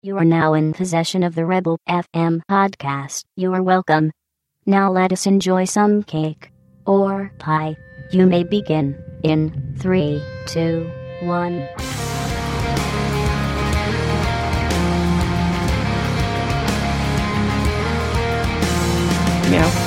You are now in possession of the Rebel FM podcast. You are welcome. Now let us enjoy some cake or pie. You may begin in 3, 2, 1. Meow.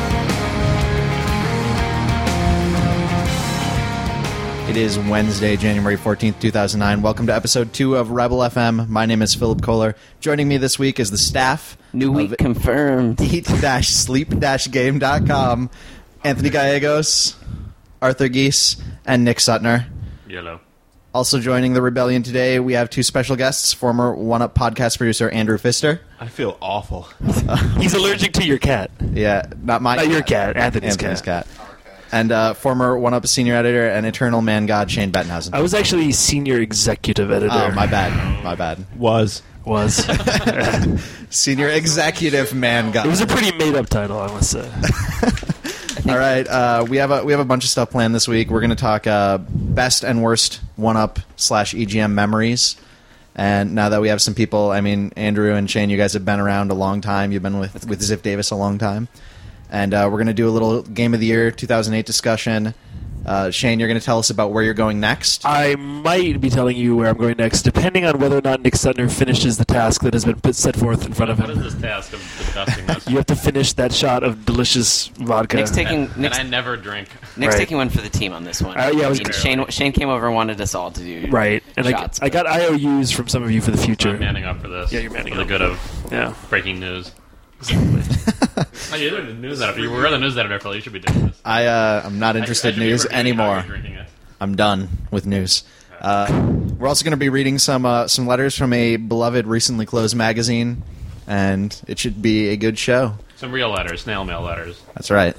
It is Wednesday, January 14th, 2009. Welcome to episode 2 of Rebel FM. My name is Philip Kohler. Joining me this week is the staff. New week confirmed. Eat-sleep-game.com. Anthony Gallegos, Arthur Geese, and Nick Sutner. Yellow. Also joining the rebellion today, we have two special guests, former One Up podcast producer Andrew Pfister. I feel awful. He's allergic to your cat. Yeah, not my Not cat. your cat, Anthony's cat. And former One Up senior editor and eternal man god Shane Bettenhausen. I was actually senior executive editor. Oh, my bad. Was. Senior executive man god. It was a pretty made-up title, I must say. All right, we have a bunch of stuff planned this week. We're going to talk best and worst One Up / EGM memories. And now that we have some people, I mean, Andrew and Shane, you guys have been around a long time. You've been with Ziff Davis a long time. And we're going to do a little Game of the Year 2008 discussion. Shane, you're going to tell us about where you're going next. I might be telling you where I'm going next, depending on whether or not Nick Sutner finishes the task that has been set forth in front of him. What is this task of discussing this? You have to finish that shot of delicious vodka. And I never drink. Nick's Right. taking one for the team on this one. Shane came over and wanted us all to do Right, and shots. I got IOUs from some of you for the future. I'm manning up for this. Yeah, you're manning for the up. good of breaking news. Oh, you're the news editor. You were the news editor, Phil. You should be doing this. I'm not interested in news anymore. I'm done with news. We're also going to be reading some letters from a beloved, recently closed magazine, and it should be a good show. Some real letters, snail mail letters. That's right.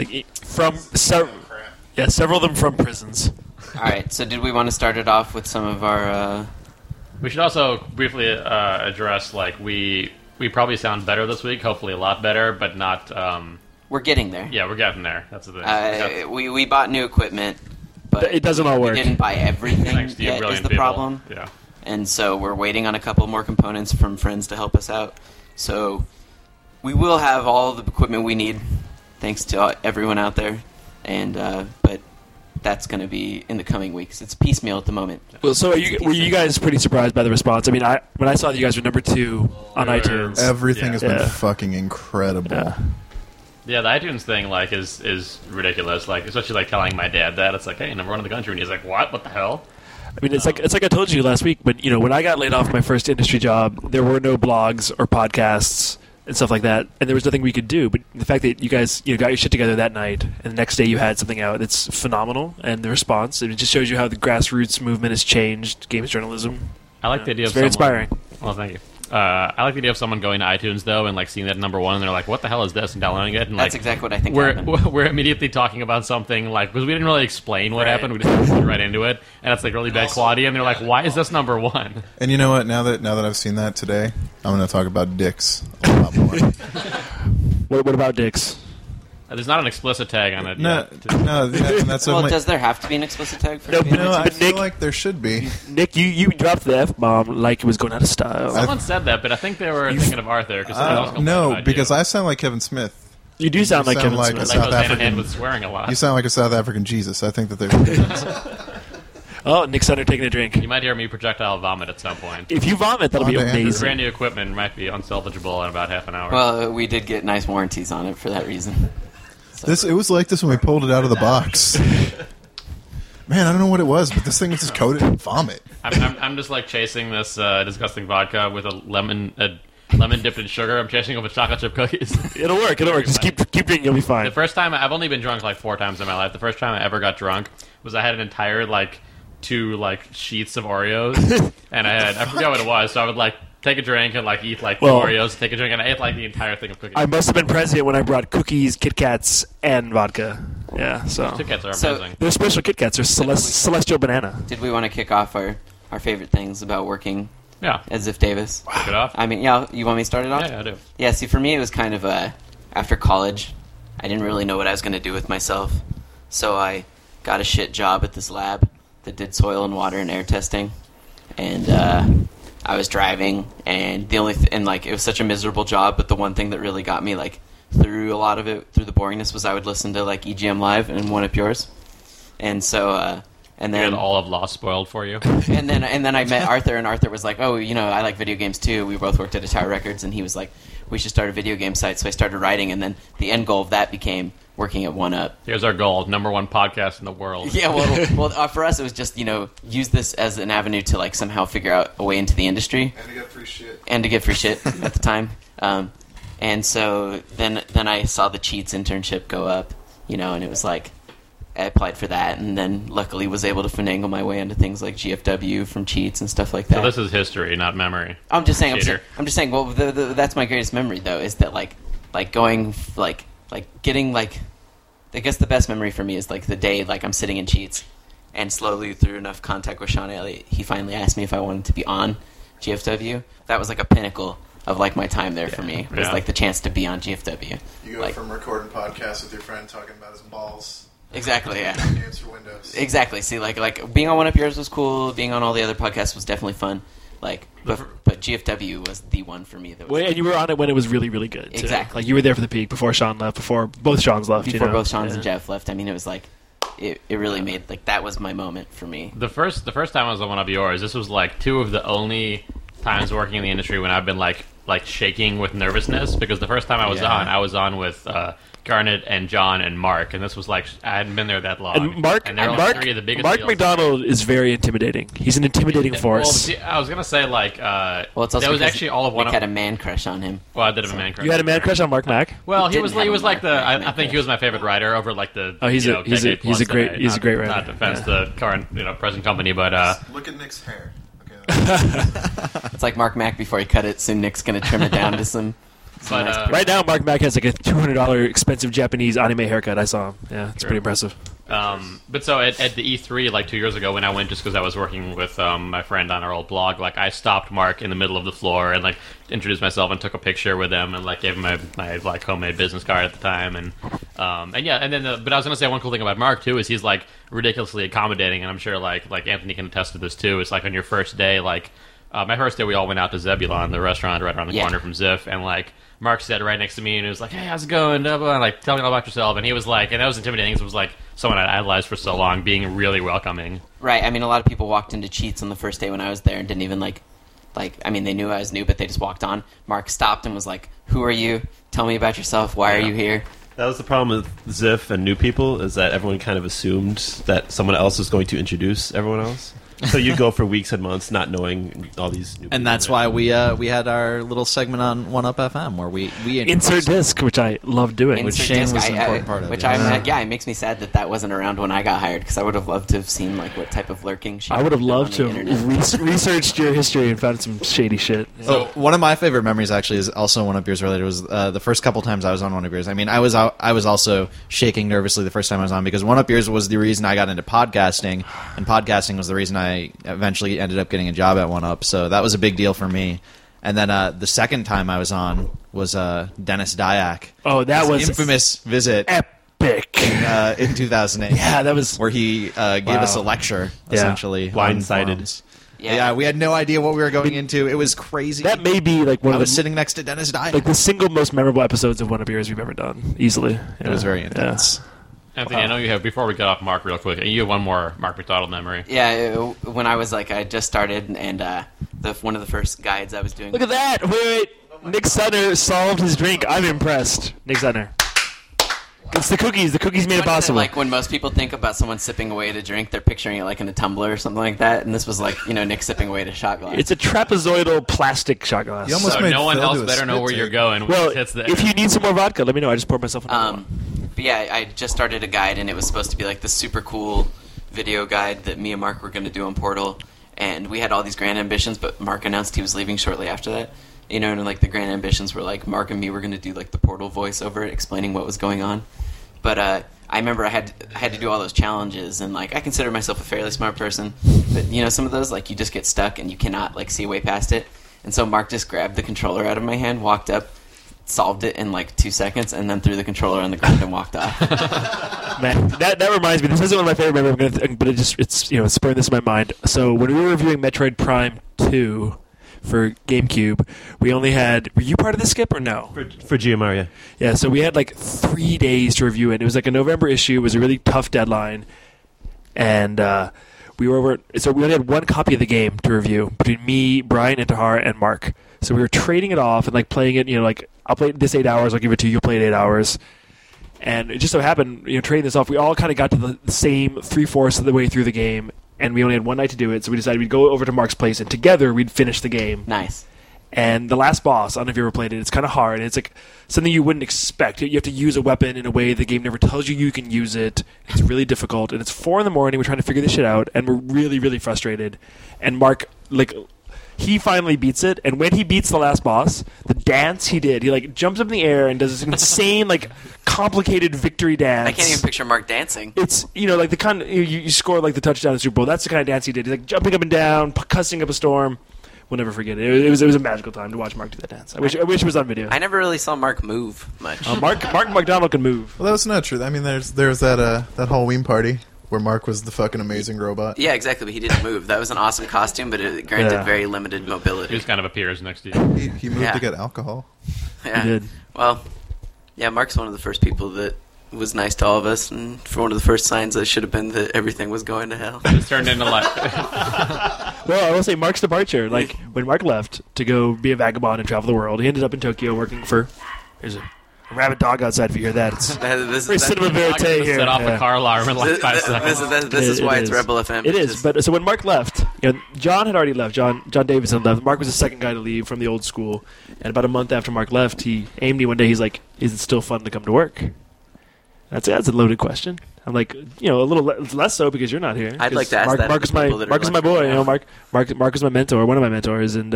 Several of them from prisons. All right, so did we want to start it off with some of our... We should also briefly address, we probably sound better this week, hopefully a lot better, but not... We're getting there. Yeah, we're getting there. That's the thing. We bought new equipment, but It doesn't all work. we didn't buy everything Thanks to you yet is brilliant the people. problem. Yeah. And so we're waiting on a couple more components from friends to help us out. So we will have all the equipment we need, thanks to everyone out there. And but that's going to be in the coming weeks. It's piecemeal at the moment. Well, so were you guys pretty surprised by the response? I mean, when I saw that you guys were number 2 on iTunes. Everything has been fucking incredible. Yeah, the iTunes thing is ridiculous. Especially telling my dad that it's hey, number 1 in the country, and he's like, what? What the hell? I mean, it's like I told you last week. But when I got laid off my first industry job, there were no blogs or podcasts and stuff like that, and there was nothing we could do. But the fact that you guys got your shit together that night, and the next day you had something out, it's phenomenal. And the response, it just shows you how the grassroots movement has changed games journalism. I like the idea It's of very someone, inspiring. Well, thank you. I like the idea of someone going to iTunes though and seeing that number 1, and they're like, "What the hell is this?" and downloading it. And That's exactly what I think happened. We're immediately talking about something because we didn't really explain what happened. We just went right into it, and it's really bad quality. And they're like, "Why is this number 1?" And you know what? Now that I've seen that today, I'm going to talk about dicks a lot more. What about dicks? There's not an explicit tag on it. No, that's Well, only. does there have to be an explicit tag for No, it to be but on No, I iTunes? feel like there should be. Nick, you dropped the F-bomb like it was going out of style. Someone said that, but I think they were thinking of Arthur. No, because I sound like Kevin Smith. You do sound like Kevin like Smith. a That goes South hand in hand African. with swearing a lot. You sound like a South African Jesus. I think that they're. Oh, Nick Sutner taking a drink. You might hear me projectile vomit at some point. If you vomit, that'll be Oh, damn. amazing. Brand new equipment might be unsalvageable in about half an hour. Well, we did get nice warranties on it for that reason. It was like this when we pulled it out of the box. Man, I don't know what it was, but this thing was just coated in vomit. I'm just chasing this disgusting vodka with a lemon dipped in sugar. I'm chasing it with chocolate chip cookies. It'll work. Just keep drinking. You'll be fine. The first time I've only been drunk 4 times in my life. The first time I ever got drunk was I had an entire 2 sheets of Oreos, and I forgot what it was. So I would take a drink and eat 2 Oreos, take a drink, and I ate the entire thing of cookies. I must have been present when I brought cookies, Kit Kats, and vodka. Yeah, so Kit Kats are So- amazing. they're special Kit Kats. They're celestial banana. Did we want to kick off our favorite things about working Yeah, as Ziff Davis? kick it off. I mean, yeah, you want me to start it off? Yeah, I do. Yeah, see, for me, it was kind of after college, I didn't really know what I was going to do with myself. So I got a shit job at this lab that did soil and water and air testing. And I was driving, and the only and like it was such a miserable job, but the one thing that really got me like through a lot of it, through the boringness, was I would listen to like EGM Live and One Up Yours, and so and You then had all of Lost spoiled for you. and then I met Arthur, and Arthur was like, oh, I like video games too. We both worked at Tower Records, and he was like, we should start a video game site. So I started writing, and then the end goal of that became working at One Up. Here's our goal: #1 podcast in the world. Yeah, well, for us it was just use this as an avenue to like somehow figure out a way into the industry And to get free shit. and to get free shit at the time. And so then I saw the Cheats internship go up, and it was like I applied for that, and then luckily was able to finagle my way into things like GFW from Cheats and stuff like that. So this is history, not memory. I'm just saying. Cheater. I'm just saying. Well, that's my greatest memory, though, is that like going like getting like. I guess the best memory for me is like the day like I'm sitting in Cheats, and slowly through enough contact with Sean Elliott, he finally asked me if I wanted to be on GFW. That was like a pinnacle of like my time there for me. It was like the chance to be on GFW. You go from recording podcasts with your friend talking about his balls. Exactly. Yeah. Games for Windows. Exactly. See, like being on One Up Yours was cool. Being on all the other podcasts was definitely fun. Like, but GFW was the one for me. That was And you were on it when it was really, really good. Too. Exactly. Like you were there for the peak before Sean left, before both Seans left. before both Sean's and Jeff left. I mean, it was like it really made like that was my moment for me. The first time I was on One Up Yours, this was like two of the only times working in the industry when I've been like shaking with nervousness, because the first time I was on with Garnet and John and Mark, and this was like I hadn't been there that long. And Mark McDonald is very intimidating. He's an intimidating force. Well, I was gonna say like Well, it's also that was because actually all of One Nick Up. had a man crush on him. Well, I did have a man crush. You had a man crush on Mark Mack? Well, he Didn't was have a like the. man I think he was my favorite writer over like the. Oh, he's a decade plus great today. he's a great writer. Not defense the current present company, but Look at Nick's hair. Okay. It's like Mark Mack before he cut it. Soon Nick's gonna trim it down to some. But, nice Right now, Mark Mack has like a $200 expensive Japanese anime haircut. I saw him. Yeah, it's pretty impressive. But so at the E3 like 2 years ago when I went just because I was working with my friend on our old blog, like I stopped Mark in the middle of the floor and like introduced myself and took a picture with him and like gave him my like homemade business card at the time and but I was gonna say one cool thing about Mark too is he's like ridiculously accommodating, and I'm sure like Anthony can attest to this too. It's like on your first day, like my first day we all went out to Zebulon, the restaurant right around the corner from Ziff, and like Mark sat right next to me and he was like, "Hey, how's it going?" Blah, blah, blah, like, tell me all about yourself. And he was like, and that was intimidating. It was like someone I'd idolized for so long, being really welcoming. Right. I mean, a lot of people walked into Cheats on the first day when I was there and didn't even like. I mean, they knew I was new, but they just walked on. Mark stopped and was like, "Who are you? Tell me about yourself. Why are you here?" That was the problem with Ziff and new people, is that everyone kind of assumed that someone else was going to introduce everyone else. So you go for weeks and months not knowing all these new people. And that's why we had our little segment on One Up FM where we Insert disc, which I love doing. Which Insert Shane disc, was an important part of which it. it makes me sad that wasn't around when I got hired, because I would have loved to have seen like what type of lurking shit. I would have was on loved the to internet. have researched your history and found some shady shit. Oh, one of my favorite memories actually is also One Up Yours related. Was the first couple times I was on One Up Yours. I mean, I was also shaking nervously the first time I was on, because One Up Yours was the reason I got into podcasting, and podcasting was the reason I eventually ended up getting a job at One Up. So that was a big deal for me. And then the second time I was on was Dennis Dyack. Oh, that was infamous visit epic. In 2008. Yeah, that was where he gave us a lecture, essentially. Blindsided. on forums. Yeah, we had no idea what we were going into. It was crazy. That may be like one I of was the sitting next to Dennis Dyack. like the single most memorable episodes of One Up Yours we've ever done. Easily, It was very intense. Anthony, I know you have, before we get off Mark real quick, you have one more Mark McDonald memory. Yeah, when I was I just started, and one of the first guides I was doing. Look at that! Wait, Nick Sutner solved his drink. I'm impressed. Nick Sutner. It's the cookies. The cookies made it possible. Like when most people think about someone sipping away at a drink, they're picturing it like in a tumbler or something like that. And this was like, Nick sipping away at a shot glass. It's a trapezoidal plastic shot glass. You almost So made no one Phil else do a better know spit where you're take. going. Well, when it hits the if you need some more vodka, let me know. I just poured myself another one. But yeah, I just started a guide, and it was supposed to be like the super cool video guide that me and Mark were going to do on Portal. And we had all these grand ambitions, but Mark announced he was leaving shortly after that. And like the grand ambitions were like Mark and me were going to do like the Portal voiceover explaining what was going on. But I remember I had to do all those challenges, and like I consider myself a fairly smart person, but some of those like you just get stuck and you cannot like see way past it. And so Mark just grabbed the controller out of my hand, walked up, solved it in like 2 seconds, and then threw the controller on the ground and walked off. Man, that reminds me. This isn't one of my favorite memories, but it's spurring this in my mind. So when we were reviewing Metroid Prime 2 for GameCube. We only had. Were you part of this, Skip, or no? For GMR, yeah. Yeah, so we had like 3 days to review it. It was like a November issue. It was a really tough deadline, and we only had one copy of the game to review between me, Brian Intihar, and Mark. So we were trading it off and like playing it. Like I'll play this 8 hours. I'll give it to you. You'll play it 8 hours. And it just so happened, trading this off, we all kind of got to the same 3/4 of the way through the game, and we only had one night to do it. So we decided we'd go over to Mark's place, and together we'd finish the game. Nice. And the last boss, I don't know if you ever played it, it's kind of hard. It's like something you wouldn't expect. You have to use a weapon in a way the game never tells you can use it. It's really difficult. And it's 4 a.m. We're trying to figure this shit out, and we're really, really frustrated. And Mark, he finally beats it. And when he beats the last boss, the dance he did, he jumps up in the air and does this insane, complicated victory dance. I can't even picture Mark dancing. It's, the kind of, you score the touchdown in the Super Bowl. That's the kind of dance he did. He's jumping up and down, cussing up a storm. We'll never forget it. It was a magical time to watch Mark do that dance. I wish it was on video. I never really saw Mark move much. Mark McDonald can move. Well, that was not true. I mean, there's that Halloween party where Mark was the fucking amazing robot. Yeah, exactly, but he didn't move. That was an awesome costume, but it granted very limited He mobility. just kind of appears next to you. He moved Yeah. to get alcohol. Yeah. He did. Well, yeah, Mark's one of the first people that was nice to all of us, and for one of the first signs that should have been that everything was going to hell. It's turned into like Well, I will say Mark's departure. When Mark left to go be a vagabond and travel the world, he ended up in Tokyo working for. There's a rabbit dog outside. If you hear that, it's very cinema verite here. set off Yeah. the car alarm in like 5 seconds. This is why It it's is. Rebel FM. It is. But so when Mark left, John had already left. John Davis had left. Mark was the second guy to leave from the old school. And about a month after Mark left, he aimed me one day. He's like, "Is it still fun to come to work?" That's a loaded question. I'm like, a little less so because you're not here. I'd like to ask Mark, that Mark of is the my people that are Mark is my lecturing boy. now. Mark is my mentor, one of my mentors, and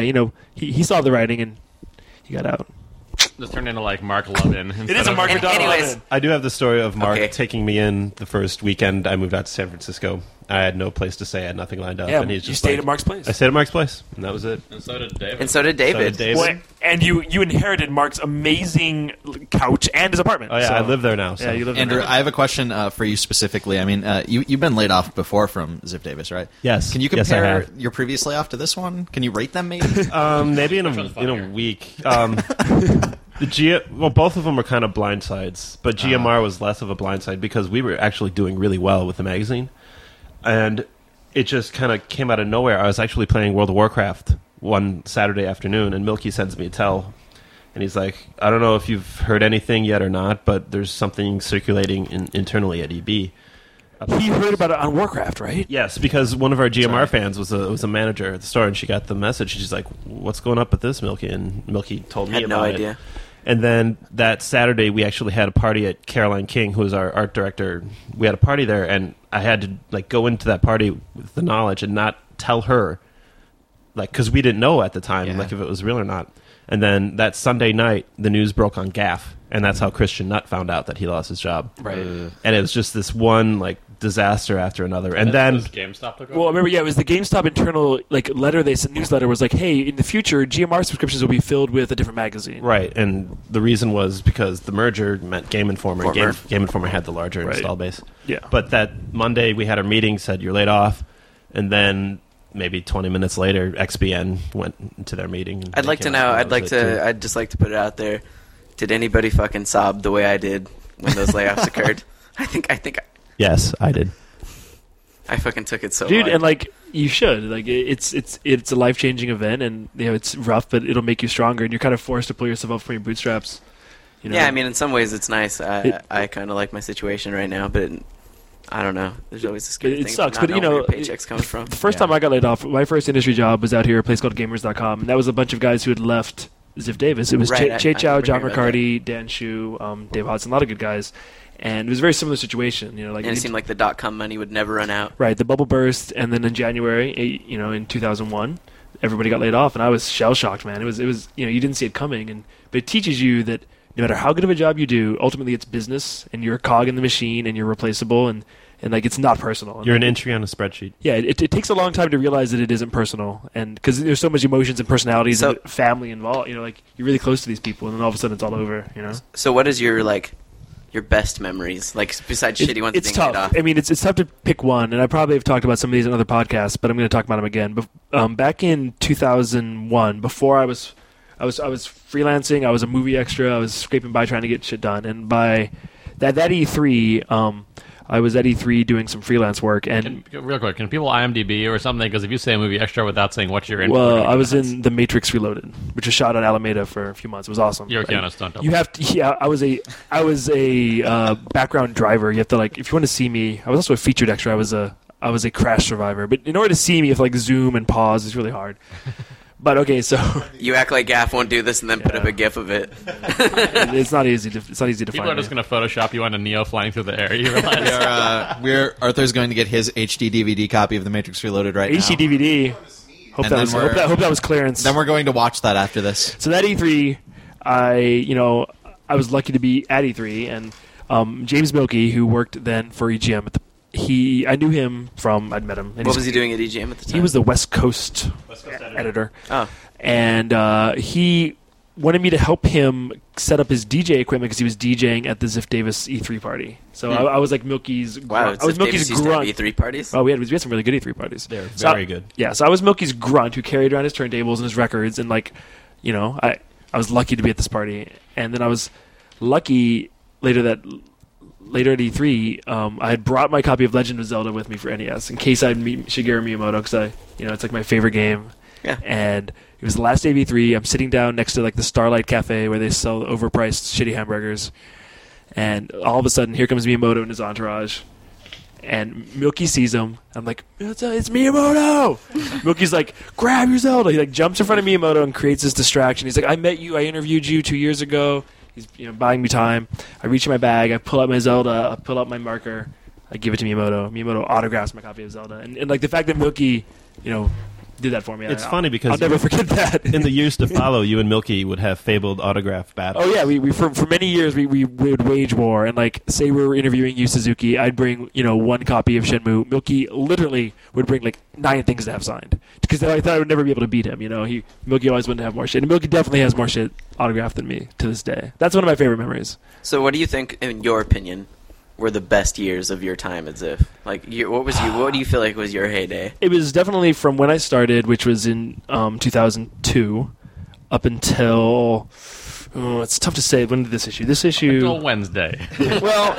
he saw the writing and he got out. Just turned into like Mark Levin. It is a Mark McDonald. Anyways, I do have the story of Mark Okay. taking me in the first weekend I moved out to San Francisco. I had no place to stay. I had nothing lined up. Yeah, and he's you just stayed like- at Mark's place. I stayed at Mark's place, and that was it. And so did David. and so did David. So did David. Well, and you inherited Mark's amazing couch and his apartment. Oh, yeah, So- I live there now. So. Yeah, you live there. Andrew, now. I have a question for you specifically. I mean, you've been laid off before from Ziff Davis, right? Yes. Can you Yes, I compare have. your previous layoff to this one? Can you rate them, maybe? Maybe in one's a funnier? week. Both of them were kind of blindsides, but GMR was less of a blindside because we were actually doing really well with the magazine, and it just kind of came out of nowhere. I was actually playing World of Warcraft one Saturday afternoon, and Milky sends me a tell, and he's like, "I don't know if you've heard anything yet or not, but there's something circulating internally at EB." He heard about it on Warcraft, right? Yes, because one of our GMR fans was a manager at the store, and she got the message. She's like, "What's going up with this, Milky?" And Milky told me Had about no it. idea. And then that Saturday, we actually had a party at Caroline King, who was our art director. We had a party there, and I had to go into that party with the knowledge and not tell her, because we didn't know at the time, Yeah. if it was real or not. And then that Sunday night, the news broke on Gaff, and that's how Christian Nutt found out that he lost his job. Right. And it was just this one disaster after another. And then GameStop took over. Well, I remember, it was the GameStop internal letter they sent. Newsletter was like, "Hey, in the future, GMR subscriptions will be filled with a different magazine." right, and the reason was because the merger meant Game Informer. and Former. Game Informer had the larger Right. install base. Yeah. But that Monday we had our meeting, said you're laid off, and then maybe 20 minutes later, XBN went into their meeting. and I'd they like to came know. out, and I'd that like was it, too. to. I'd just like to put it out there. Did anybody fucking sob the way I did when those layoffs occurred? I think Yes, I did. I fucking took it so Dude, hard. and you should it's a life-changing event, and it's rough, but it'll make you stronger, and you're kind of forced to pull yourself up from your bootstraps. Yeah, I mean, in some ways it's nice. It- I kind of like my situation right now, but I don't know. There's always this scary It thing. sucks, about but, not knowing where your paycheck's coming from. The first time I got laid off, my first industry job was out here at a place called Gamers.com, and that was a bunch of guys who had left Ziff Davis. It was Right, Che I Chow, remember John hearing about Riccardi, Dan Shu, Dave Hodson, a lot of good guys, and it was a very similar situation. And it seemed like the .com money would never run out. right, the bubble burst, and then in January, in 2001, everybody got laid off, and I was shell shocked, man. It was you didn't see it coming, but it teaches you that no matter how good of a job you do, ultimately it's business, and you're a cog in the machine, and you're replaceable, and it's not personal. And You're an entry on a spreadsheet. yeah, it takes a long time to realize that it isn't personal, and because there's so much emotions and personalities So- and family involved. You're really close to these people, and then all of a sudden it's all over. So what is your your best memories? Like, besides shitty ones It's being laid tough. off. I mean, it's tough to pick one, and I probably have talked about some of these in other podcasts, but I'm going to talk about them again. Back in 2001, before I was freelancing, I was a movie extra, I was scraping by trying to get shit done, and by that E3, I was at E3 doing some freelance work, and Real quick, can people IMDb or something? Because if you say a movie extra without saying what you're in, well, I was in The Matrix Reloaded, which was shot on Alameda for a few months. It was awesome. You're a Keanu stunt double. You have to. Yeah, I was a background driver. You have to if you want to see me. I was also a featured extra. I was a crash survivor. But in order to see me, you have to zoom and pause. It's really hard. But okay, so You act like Gaff won't do this and then put up a GIF of it. it's not easy to People find. are just going to Photoshop you on a Neo flying through the air. You realize? Arthur's going to get his HD DVD copy of The Matrix Reloaded right HD now. DVD. Hope And that then was we're- hope that was clearance. Then we're going to watch that after this. So that E3, I was lucky to be at E3, and James Milkey, who worked then for EGM, I knew him from, I'd met him. And What was he doing at EGM at the time? He was the West Coast editor. Oh. And he wanted me to help him set up his DJ equipment because he was DJing at the Ziff Davis E3 party. So I was like Milky's. Wow, I was Milky's grunt. E3 parties? Oh, we had some really good E3 parties. They're So very good. Yeah, so I was Milky's grunt who carried around his turntables and his records, and I was lucky to be at this party. And then I was lucky later at E3, I had brought my copy of Legend of Zelda with me for NES in case I'd meet Shigeru Miyamoto because it's like my favorite game. Yeah. And it was the last day of E3. I'm sitting down next to the Starlight Cafe where they sell overpriced shitty hamburgers, and all of a sudden here comes Miyamoto and his entourage, and Milky sees him. I'm like, it's Miyamoto. Milky's like, grab your Zelda. He jumps in front of Miyamoto and creates this distraction. He's like, I met you. I interviewed you 2 years ago. He's buying me time. I reach in my bag. I pull out my Zelda. I pull out my marker. I give it to Miyamoto. Miyamoto autographs my copy of Zelda. And the fact that Milky, did that for me. It's funny because I'll never forget that. in the years to follow, you and Milky would have fabled autograph battles. Oh yeah, we for many years we would wage war, and say we were interviewing Yu Suzuki, I'd bring one copy of Shenmue. Milky literally would bring 9 things to have signed because I thought I would never be able to beat him. Milky always wanted to have more shit, and Milky definitely has more shit autographed than me to this day. That's one of my favorite memories. So what do you think, in your opinion, were the best years of your time at Ziff? What do you feel like was your heyday? It was definitely from when I started, which was in 2002, up until it's tough to say. When did this issue? Until Wednesday. Well,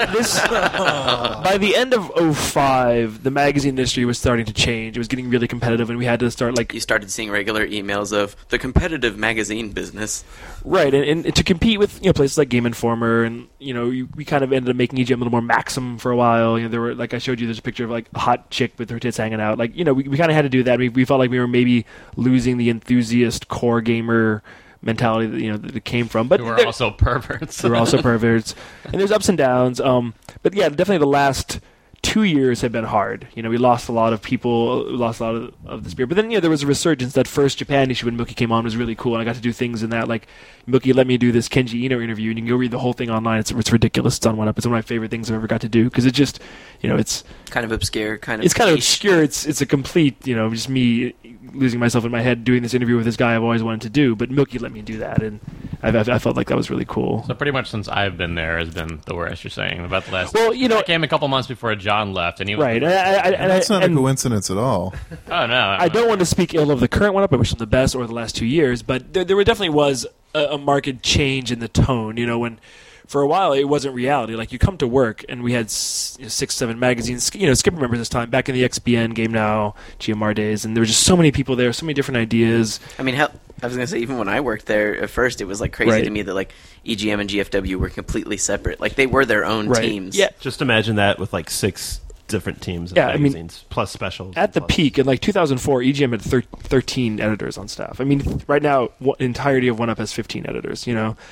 by the end of 2005, the magazine industry was starting to change. It was getting really competitive, and we had to start You started seeing regular emails of the competitive magazine business. right, and to compete with places like Game Informer, and we kind of ended up making EGM a little more Maxim for a while. There were I showed you, there's a picture of a hot chick with her tits hanging out. We kind of had to do that. We felt like we were maybe losing the enthusiast core gamer mentality that it came from, but Who are also perverts. They're also perverts, and there's ups and downs. But yeah, definitely the last 2 years have been hard. We lost a lot of people, we lost a lot of the spirit. But then there was a resurgence. That first Japan issue when Milky came on was really cool, and I got to do things in that. Milky let me do this Kenji Eno interview, and you can go read the whole thing online. It's ridiculous. It's on One Up. It's one of my favorite things I've ever got to do because it just it's Kind of obscure, it's kind of obscure. It's a complete just me losing myself in my head doing this interview with this guy I've always wanted to do. But Milky let me do that, and I felt like that was really cool. So pretty much since I've been there has been the worst. You're saying about the last. Well, I came a couple months before John left, and he was Right, That's not a coincidence at all. Oh no, I don't want to speak ill of the current one up. I wish them the best, or the last 2 years. But there definitely was a marked change in the tone. When for a while it wasn't reality. You come to work, and we had 6-7 magazines. Skip remembers this time back in the XBN, Game Now, GMR days, and there were just so many people there, so many different ideas. I mean, hell, I was going to say, even when I worked there, at first it was crazy Right. to me that EGM and GFW were completely separate. They were their own Right. teams. Yeah. Just imagine that with 6 different teams of Yeah, I mean, magazines, plus specials. At the plus- peak, in 2004, EGM had 13 editors on staff. I mean, right now, entirety of One Up has 15 editors,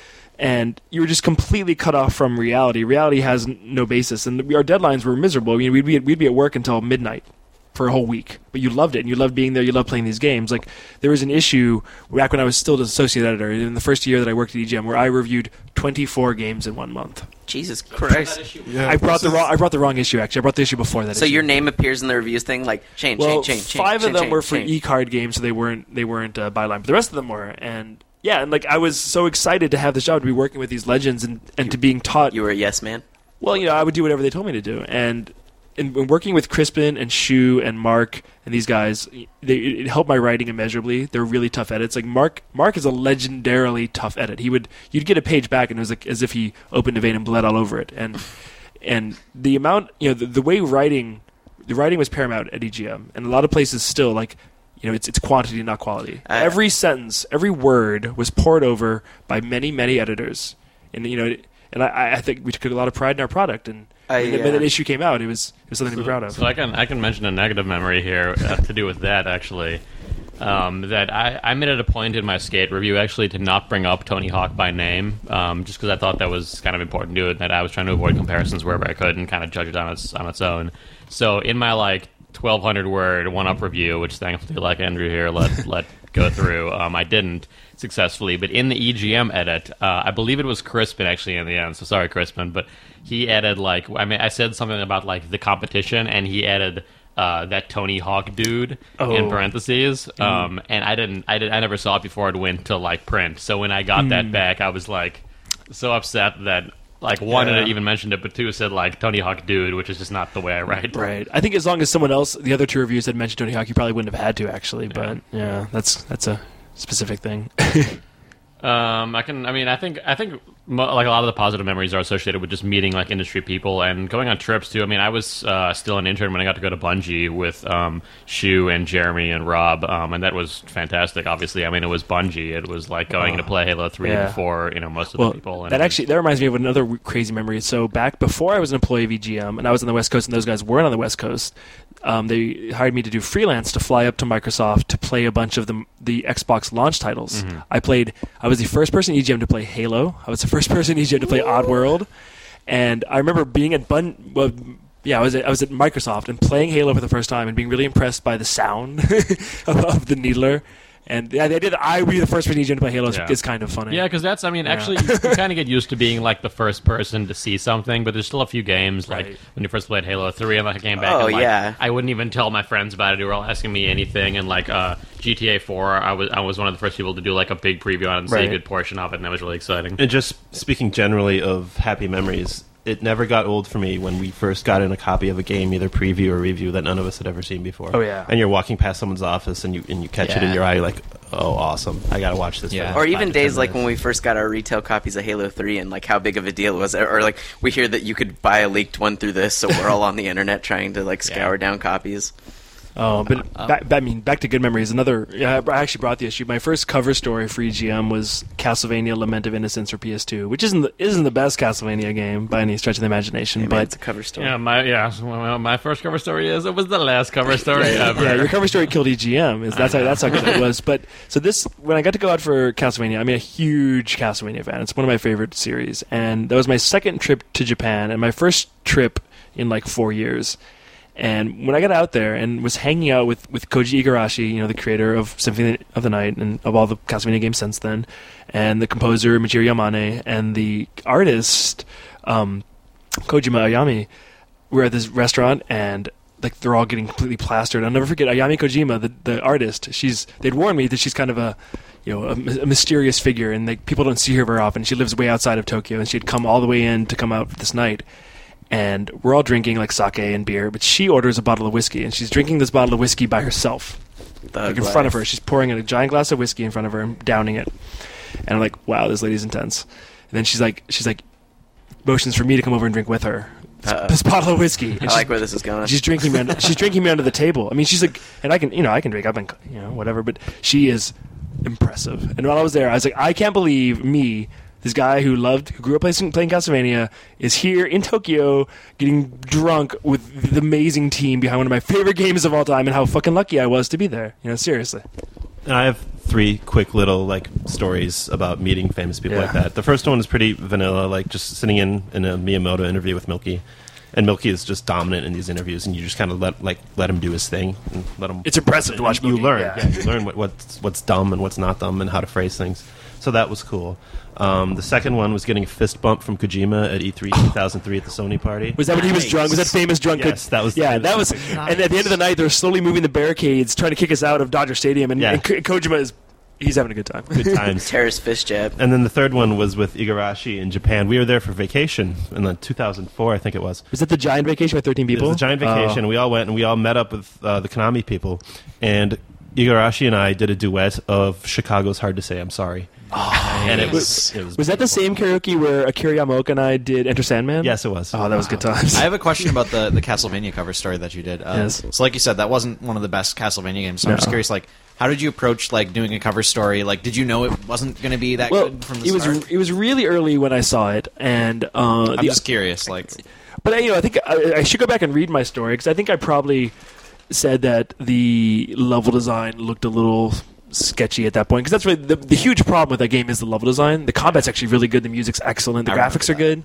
And you were just completely cut off from reality. Reality has no basis, and our deadlines were miserable. We'd be at work until midnight for a whole week, but you loved it, and you loved being there. You loved playing these games. There was an issue back when I was still the associate editor in the first year that I worked at EGM, where I reviewed 24 games in 1 month. Jesus Christ. Yeah, I brought the wrong issue. Actually, I brought the issue before that. So issue. your name appears in the reviews thing? Change. Five of them were for e-card games, so they weren't byline, but the rest of them were. And yeah, and I was so excited to have this job, to be working with these legends, and to being taught. You were a yes man? Well, I would do whatever they told me to do, and in working with Crispin and Shu and Mark and these guys, it helped my writing immeasurably. They're really tough edits. Like Mark is a legendarily tough edit. You'd get a page back and it was like as if he opened a vein and bled all over it. And the amount, the way the writing was paramount at EGM, and a lot of places still it's quantity, not quality. Every sentence, every word was poured over by many, many editors, and and I think we took a lot of pride in our product. And when that issue came out, it was something to be proud of. So I can mention a negative memory here to do with that actually. That I made it a point in my skate review actually to not bring up Tony Hawk by name, just because I thought that was kind of important to it, and that I was trying to avoid comparisons wherever I could and kind of judge it on its own. So in my 1,200 word one-up review, which thankfully like Andrew here let go through, I didn't successfully, but in the EGM edit, I believe it was Crispin actually in the end, so sorry Crispin, but he added I said something about the competition, and he added that Tony Hawk dude in parentheses, and I never saw it before it went to print, so when I got that back, I was so upset that one, I even mentioned it, but two said Tony Hawk dude, which is just not the way I write. Right. I think as long as someone else, the other two reviews had mentioned Tony Hawk, you probably wouldn't have had to actually. But that's a specific thing. I think a lot of the positive memories are associated with just meeting industry people and going on trips too. I mean, I was still an intern when I got to go to Bungie with Shu and Jeremy and Rob, and that was fantastic. Obviously, I mean, it was Bungie. It was like going to play Halo 3 before most of the people. And that reminds me of another crazy memory. So back before I was an employee of EGM and I was on the West Coast and those guys weren't on the West Coast, they hired me to do freelance to fly up to Microsoft to play a bunch of the Xbox launch titles. I was the first person in EGM to play Halo. I was the first person in EGM to play Oddworld. And I remember being at I was at Microsoft and playing Halo for the first time and being really impressed by the sound of the Needler. And I did. I be the first person to play Halo is kind of funny. Yeah, because that's. I mean, actually, you kind of get used to being the first person to see something, but there's still a few games when you first played Halo 3, and I came back. I wouldn't even tell my friends about it. They were all asking me anything, and GTA 4, I was one of the first people to do a big preview on it and see a good portion of it, and that was really exciting. And just speaking generally of happy memories, it never got old for me when we first got in a copy of a game, either preview or review, that none of us had ever seen before. Oh, yeah. And you're walking past someone's office and you catch it in your eye, you're oh, awesome. I got to watch this. Yeah. Or even days when we first got our retail copies of Halo 3 and how big of a deal was it? Or we hear that you could buy a leaked one through this, so we're all on the internet trying to scour down copies. Oh, but back to good memories. I actually brought the issue. My first cover story for EGM was Castlevania: Lament of Innocence for PS2, which isn't the best Castlevania game by any stretch of the imagination. But it's a cover story. Yeah, my first cover story it was the last cover story ever. Yeah, your cover story killed EGM. That's how good it was. But so when I got to go out for Castlevania, I'm a huge Castlevania fan. It's one of my favorite series, and that was my second trip to Japan and my first trip in 4 years. And when I got out there and was hanging out with Koji Igarashi, the creator of Symphony of the Night and of all the Castlevania games since then, and the composer Michiru Yamane and the artist Kojima Ayami, we were at this restaurant and they're all getting completely plastered. I'll never forget Ayami Kojima, the artist. They'd warned me that she's kind of a mysterious figure and people don't see her very often. She lives way outside of Tokyo and she'd come all the way in to come out this night. And we're all drinking sake and beer, but she orders a bottle of whiskey, and she's drinking this bottle of whiskey by herself, in front of her. She's pouring in a giant glass of whiskey in front of her and downing it. And I'm like, wow, this lady's intense. And then she's like, motions for me to come over and drink with her this bottle of whiskey. And I like where this is going. She's drinking me. She's drinking me under the table. I mean, she's and I can drink. I've been, whatever. But she is impressive. And while I was there, I was like, I can't believe me. This guy who grew up playing Castlevania is here in Tokyo getting drunk with the amazing team behind one of my favorite games of all time, and how fucking lucky I was to be there. Seriously. And I have 3 quick little stories about meeting famous people like that. The first one is pretty vanilla, just sitting in a Miyamoto interview with Milky. And Milky is just dominant in these interviews, and you just kind of let him do his thing and let him. It's impressive to watch Milky. You learn, you learn what's dumb and what's not dumb and how to phrase things. So that was cool. The second one was getting a fist bump from Kojima at E3 2003 at the Sony party. Was that when he was drunk? Was that famous drunk? Yes, that was. Yeah, that was. Nice. And at the end of the night, they're slowly moving the barricades, trying to kick us out of Dodger Stadium, and Kojima is He's having a good time. Good times. Terrace fist jab. And then the third one was with Igarashi in Japan. We were there for vacation in 2004, I think it was. Was that the giant vacation with 13 people? It was a giant vacation. We all went and we all met up with the Konami people. And Igarashi and I did a duet of Chicago's Hard to Say I'm Sorry. Oh, and it was that the same karaoke where Akira Yamaoka and I did Enter Sandman? Yes, it was. Oh, that was good times. I have a question about the Castlevania cover story that you did. Yes. So like you said, that wasn't one of the best Castlevania games. So I'm just curious, like, how did you approach like doing a cover story? Like, did you know it wasn't going to be that good from the start? It was really early when I saw it, and I'm just curious, like. But I think I should go back and read my story because I think I probably said that the level design looked a little sketchy at that point, because that's really the huge problem with that game is the level design. The combat's actually really good, the music's excellent, the graphics are good.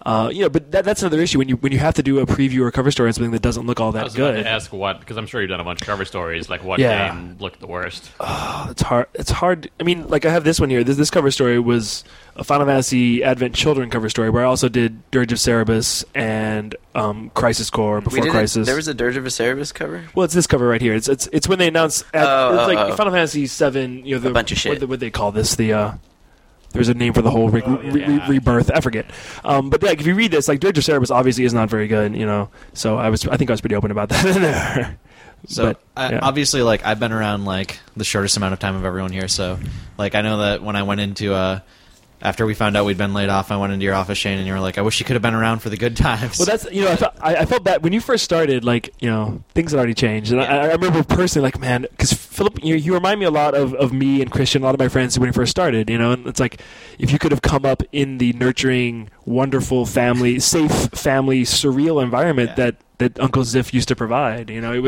But that's another issue when you have to do a preview or a cover story on something that doesn't look all that I was good. about to ask what, because I'm sure you've done a bunch of cover stories. Like, what game looked the worst? It's hard. It's hard. I mean, like I have this one here. This cover story was a Final Fantasy Advent Children cover story, where I also did Dirge of Cerberus and Crisis Core before Crisis. There was a Dirge of Cerberus cover. Well, it's this cover right here. It's when they announced Final Fantasy VII. A bunch of shit. What they call this? There's a name for the whole rebirth. I forget. But like, if you read this, like Dirge of Cerberus obviously is not very good. So I think I was pretty open about that in there. So obviously, like, I've been around like the shortest amount of time of everyone here. So like, I know that when I went into after we found out we'd been laid off, I went into your office, Shane, and you were like, "I wish you could have been around for the good times." Well, that's I felt bad when you first started. Like, things had already changed, and I remember personally, like, man, because Philip, you remind me a lot of me and Christian, a lot of my friends when we first started. And it's like, if you could have come up in the nurturing, wonderful family, safe family, surreal environment that Uncle Ziff used to provide.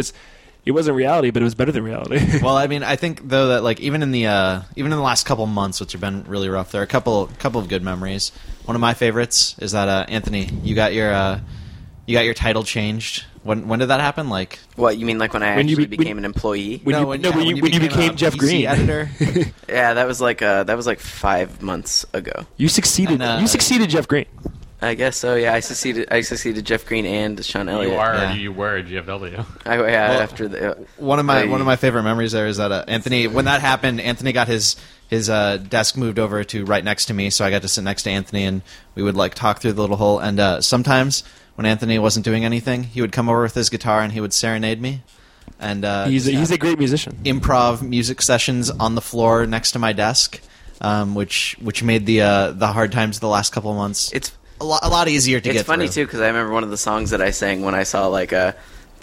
It wasn't reality, but it was better than reality. Well, I mean, I think though that like even in the last couple months, which have been really rough, there are a couple of good memories. One of my favorites is that Anthony, you got your title changed. When did that happen? Like, what you mean? Like when I became an employee? When you became Jeff PC Green, editor. Yeah, that was like 5 months ago. You succeeded. You succeeded Jeff Green. I guess so. Yeah, I succeeded Jeff Green and Sean Elliott. You were GFW. After the one of my favorite memories there is that Anthony, when that happened, Anthony got his desk moved over to right next to me, so I got to sit next to Anthony, and we would like talk through the little hole. And sometimes when Anthony wasn't doing anything, he would come over with his guitar and he would serenade me. And he's a great musician. Improv music sessions on the floor next to my desk, which made the hard times the last couple of months. It's a lot easier to get through. It's funny too, because I remember one of the songs that I sang when I saw like the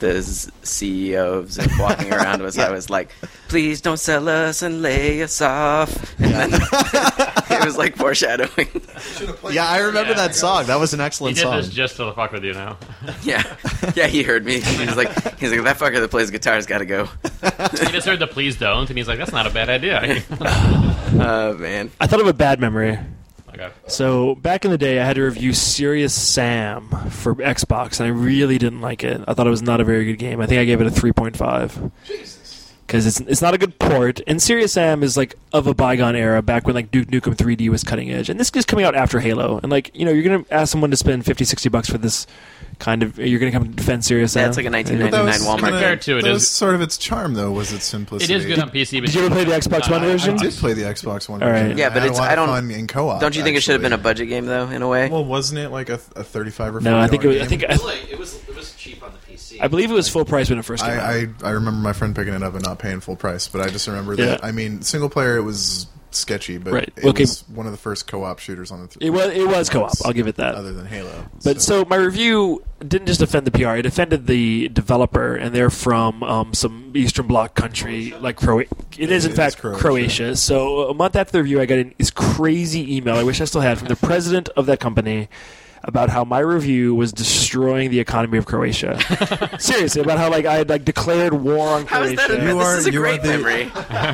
CEO of Zip walking around was I was like, "Please don't sell us and lay us off," and then it was like foreshadowing. Yeah, I remember that song. That was an excellent song. He did song. this just to fuck with you now. Yeah, he heard me. He was like, that fucker that plays guitar's got to go. He just heard the "Please don't," and he's like, "That's not a bad idea." Oh man, I thought of a bad memory. Okay. So back in the day, I had to review Serious Sam for Xbox, and I really didn't like it. I thought it was not a very good game. I think I gave it a 3.5. Jesus. Because it's not a good port, and Serious Sam is like of a bygone era, back when like Duke Nukem 3D was cutting edge, and this is coming out after Halo, and like you're gonna ask someone to spend $50-$60 for this kind of, you're gonna come defend Serious Sam. That's like a 1999 Walmart. Compared to it, that was sort of its charm, though, was its simplicity. It is good on PC. But did you ever play the Xbox One version? I did play the Xbox One All right. version. Yeah, but I don't fun in co-op. Don't you think it should have been a budget game though, in a way? Well, wasn't it like a 35 or 40? No, I think it was cheap on the PC. I believe it was full price when it first came out. I remember my friend picking it up and not paying full price, but I just remember that. I mean, single player it was sketchy, but it was one of the first co-op shooters on the. It was co-op. I'll give it that. Other than Halo, but so my review didn't just offend the PR; it offended the developer, and they're from some Eastern Bloc country like Croatia. It is in fact Croatia. So a month after the review, I got this crazy email. I wish I still had from the president of that company about how my review was destroying the economy of Croatia. Seriously, about how like I had declared war on Croatia. How is that? This is a great memory.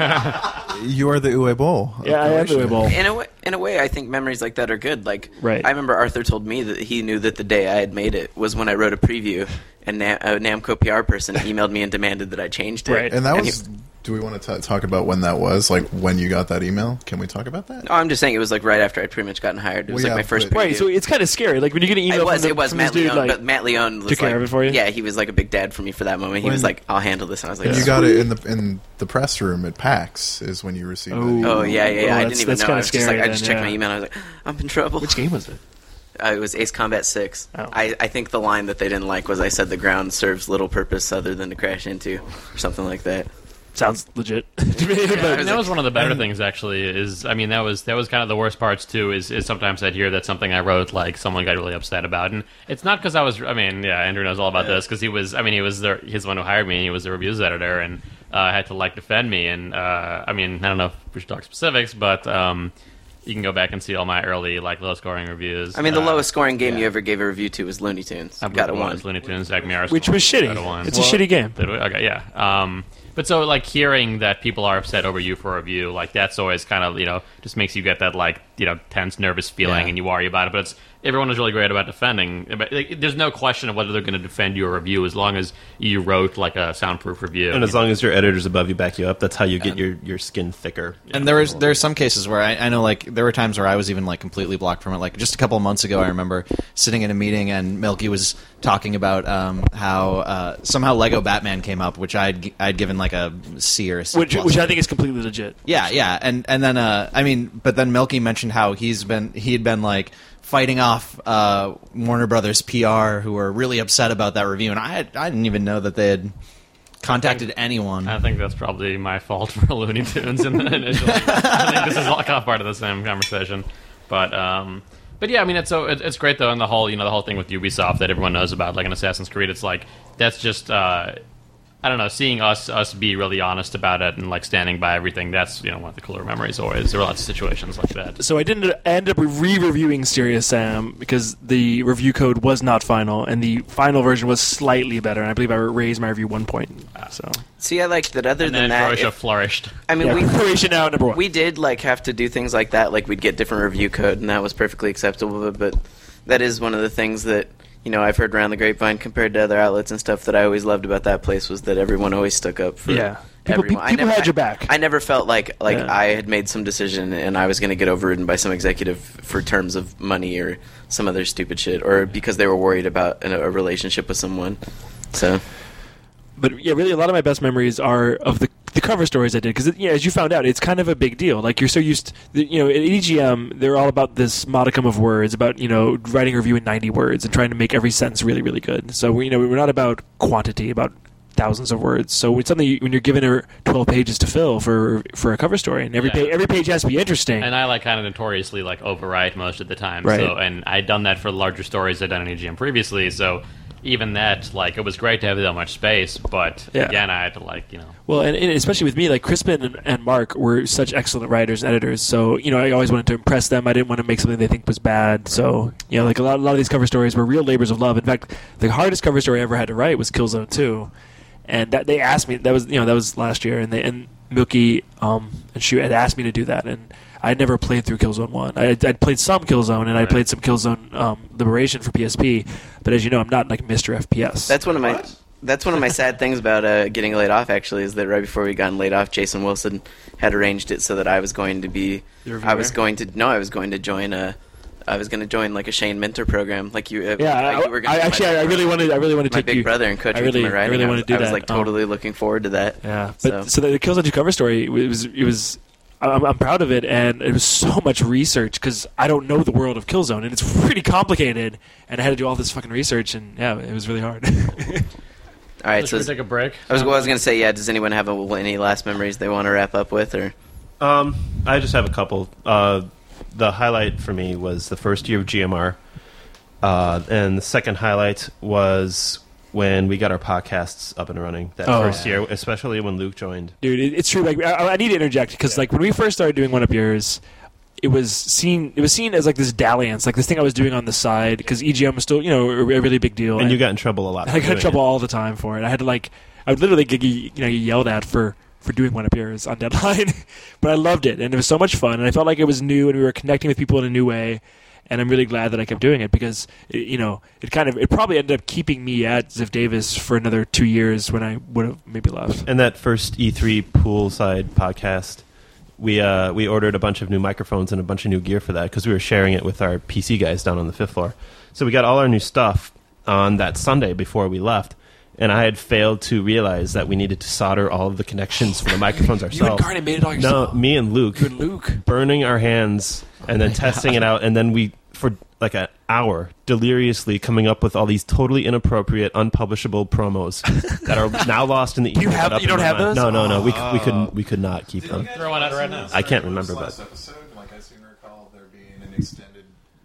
You are the Uwe Boll. Yeah, I am the Uwe Boll. In a way, I think memories like that are good. Like, right. I remember Arthur told me that he knew that the day I had made it was when I wrote a preview, and a Namco PR person emailed me and demanded that I changed it. Right. And that was Do we want to talk about when that was? Like, when you got that email? Can we talk about that? No, I'm just saying it was like right after I'd pretty much gotten hired. It was my first preview. Right, so it's kind of scary. Like, when you get an email it was from Matt this dude, Leone, like, but Matt Leone was took care of it for you? Yeah, he was like a big dad for me for that moment. He was like, I'll handle this. And I was like, you got it in the press room at PAX is when you received it. Oh, yeah. I didn't even know. I was scary, I just checked my email and I was like, I'm in trouble. Which game was it? It was Ace Combat 6. Oh. I think the line that they didn't like was I said the ground serves little purpose other than to crash into, or something like that. Sounds legit. That was one of the better things, actually. That was kind of the worst parts too. Is sometimes I'd hear that something I wrote, like, someone got really upset about, and it's not because I was. Andrew knows all about this because he's the one who hired me. And he was the reviews editor, and had to defend me. And I don't know if we should talk specifics, but you can go back and see all my early low scoring reviews. The lowest scoring game you ever gave a review to was Looney Tunes. I got a 1. Looney Tunes, Agmiaris, which was shitty. It's a shitty game. Did we? Okay, yeah. But so, hearing that people are upset over you for a review, that's always kind of, just makes you get that, tense, nervous feeling, and you worry about it. But everyone is really great about defending. But, there's no question of whether they're going to defend your review as long as you wrote, a soundproof review. And as long as your editors above you back you up, that's how you get your skin thicker. And there are some cases where I know, there were times where I was even, completely blocked from it. Just a couple of months ago, I remember sitting in a meeting and Milky was talking about how somehow Lego Batman came up, which I'd given, a C or a C+. Which I think is completely legit. Yeah. And then, but then Milky mentioned how he had been, fighting off Warner Brothers PR who were really upset about that review, and I didn't even know that they had contacted anyone. I think that's probably my fault for Looney Tunes initially. I think this is all kind of part of the same conversation, but yeah, it's great though, and the whole thing with Ubisoft that everyone knows about, an Assassin's Creed. It's that's just. I don't know, seeing us be really honest about it and standing by everything, that's one of the cooler memories always. There are lots of situations like that. So I didn't end up re-reviewing Serious Sam because the review code was not final and the final version was slightly better, and I believe I raised my review 1 point. So see, I like that. Other than that, Croatia flourished. Croatia now number 1. We did have to do things like that, we'd get different review code, and that was perfectly acceptable. But that is one of the things that I've heard around the grapevine compared to other outlets and stuff that I always loved about that place was that everyone always stuck up for everyone. People had your back. I never felt like I had made some decision and I was going to get overridden by some executive for terms of money or some other stupid shit, or because they were worried about a relationship with someone. So, but yeah, really, a lot of my best memories are of the cover stories I did, because as you found out, it's kind of a big deal. You're so used to, at EGM, they're all about this modicum of words, about writing a review in 90 words and trying to make every sentence really, really good. So we're not about quantity, about thousands of words. So it's something when you're given 12 pages to fill for a cover story, and every page has to be interesting. And I kind of notoriously overwrite most of the time. Right. So, and I'd done that for larger stories I'd done in EGM previously. So even that, it was great to have that much space, but again, I had to Well, and especially with me, Crispin and Mark were such excellent writers and editors, so, I always wanted to impress them. I didn't want to make something they think was bad, so, a lot of these cover stories were real labors of love. In fact, the hardest cover story I ever had to write was Killzone 2, and that they asked me, that was last year, and Milky and Shu had asked me to do that, and I'd never played through Killzone 1. I'd played some Killzone, and I played some Killzone Liberation for PSP, but as you know, I'm not Mr. FPS. That's one of my sad things about getting laid off, actually, is that right before we got laid off, Jason Wilson had arranged it so that I was going to be... I was going to join a Shane Minter program, like you. You were going I really wanted to take my big brother and coach me through my writing. I really wanted to do that. I was totally looking forward to that. Yeah, but so the Killzone 2 cover story, it was. I'm proud of it, and it was so much research because I don't know the world of Killzone, and it's pretty complicated, and I had to do all this fucking research, and it was really hard. All right, so take a break. I was going to say, does anyone have any last memories they want to wrap up with, or? I just have a couple. The highlight for me was the first year of GMR, and the second highlight was when we got our podcasts up and running first year, especially when Luke joined. Dude, it's true. I need to interject because when we first started doing One Up Yours, it was seen as this dalliance, this thing I was doing on the side, because EGM was still a really big deal. And you got in trouble a lot. I got in trouble all the time for it. I had to I would literally get yelled at for doing One Up Yours on deadline, but I loved it, and it was so much fun, and I felt like it was new, and we were connecting with people in a new way. And I'm really glad that I kept doing it because, it probably ended up keeping me at Ziff Davis for another 2 years when I would have maybe left. And that first E3 poolside podcast, we ordered a bunch of new microphones and a bunch of new gear for that because we were sharing it with our PC guys down on the 5th floor. So we got all our new stuff on that Sunday before we left. And I had failed to realize that we needed to solder all of the connections for the microphones ourselves. You and Garnet made it all yourself? No, me and Luke. You and Luke. Burning our hands and then testing it out. And then we, for like an hour, deliriously coming up with all these totally inappropriate, unpublishable promos that are now lost in the ether. You don't have those? No. We could not keep them. Throw one out right now. I can't remember, last episode, I seem to recall there being an extended,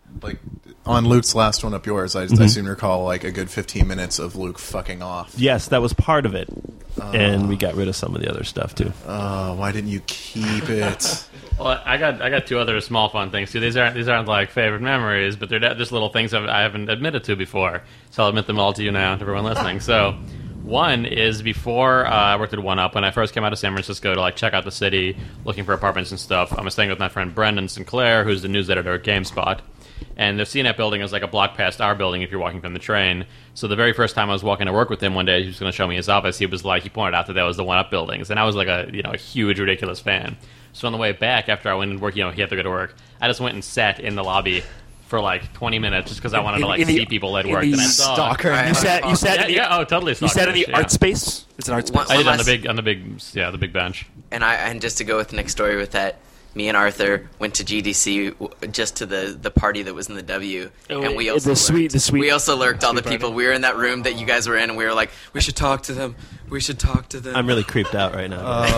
on Luke's last one up yours, I seem to recall a good 15 minutes of Luke fucking off. Yes, that was part of it, and we got rid of some of the other stuff too. Why didn't you keep it? Well, I got two other small fun things too. These aren't like favorite memories, but they're just little things I haven't admitted to before. So I'll admit them all to you now, to everyone listening. So one is before I worked at 1UP, when I first came out of San Francisco to check out the city, looking for apartments and stuff. I was staying with my friend Brendan Sinclair, who's the news editor at GameSpot. And the CNET building is a block past our building if you're walking from the train. So the very first time I was walking to work with him one day, he was going to show me his office. He pointed out that was the 1UP buildings, and I was a huge, ridiculous fan. So on the way back after I went and work, he had to go to work. I just went and sat in the lobby for 20 minutes just because I wanted to see people at work. And I saw stalker. You sat totally. You sat in the art space. It's an art space. I did on the big bench. And just to go with Nick's story with that, me and Arthur went to GDC just to the party that was in the W, and we also we also lurked all the people. Party. We were in that room that you guys were in, and we were like, we should talk to them. We should talk to them. I'm really creeped out right now.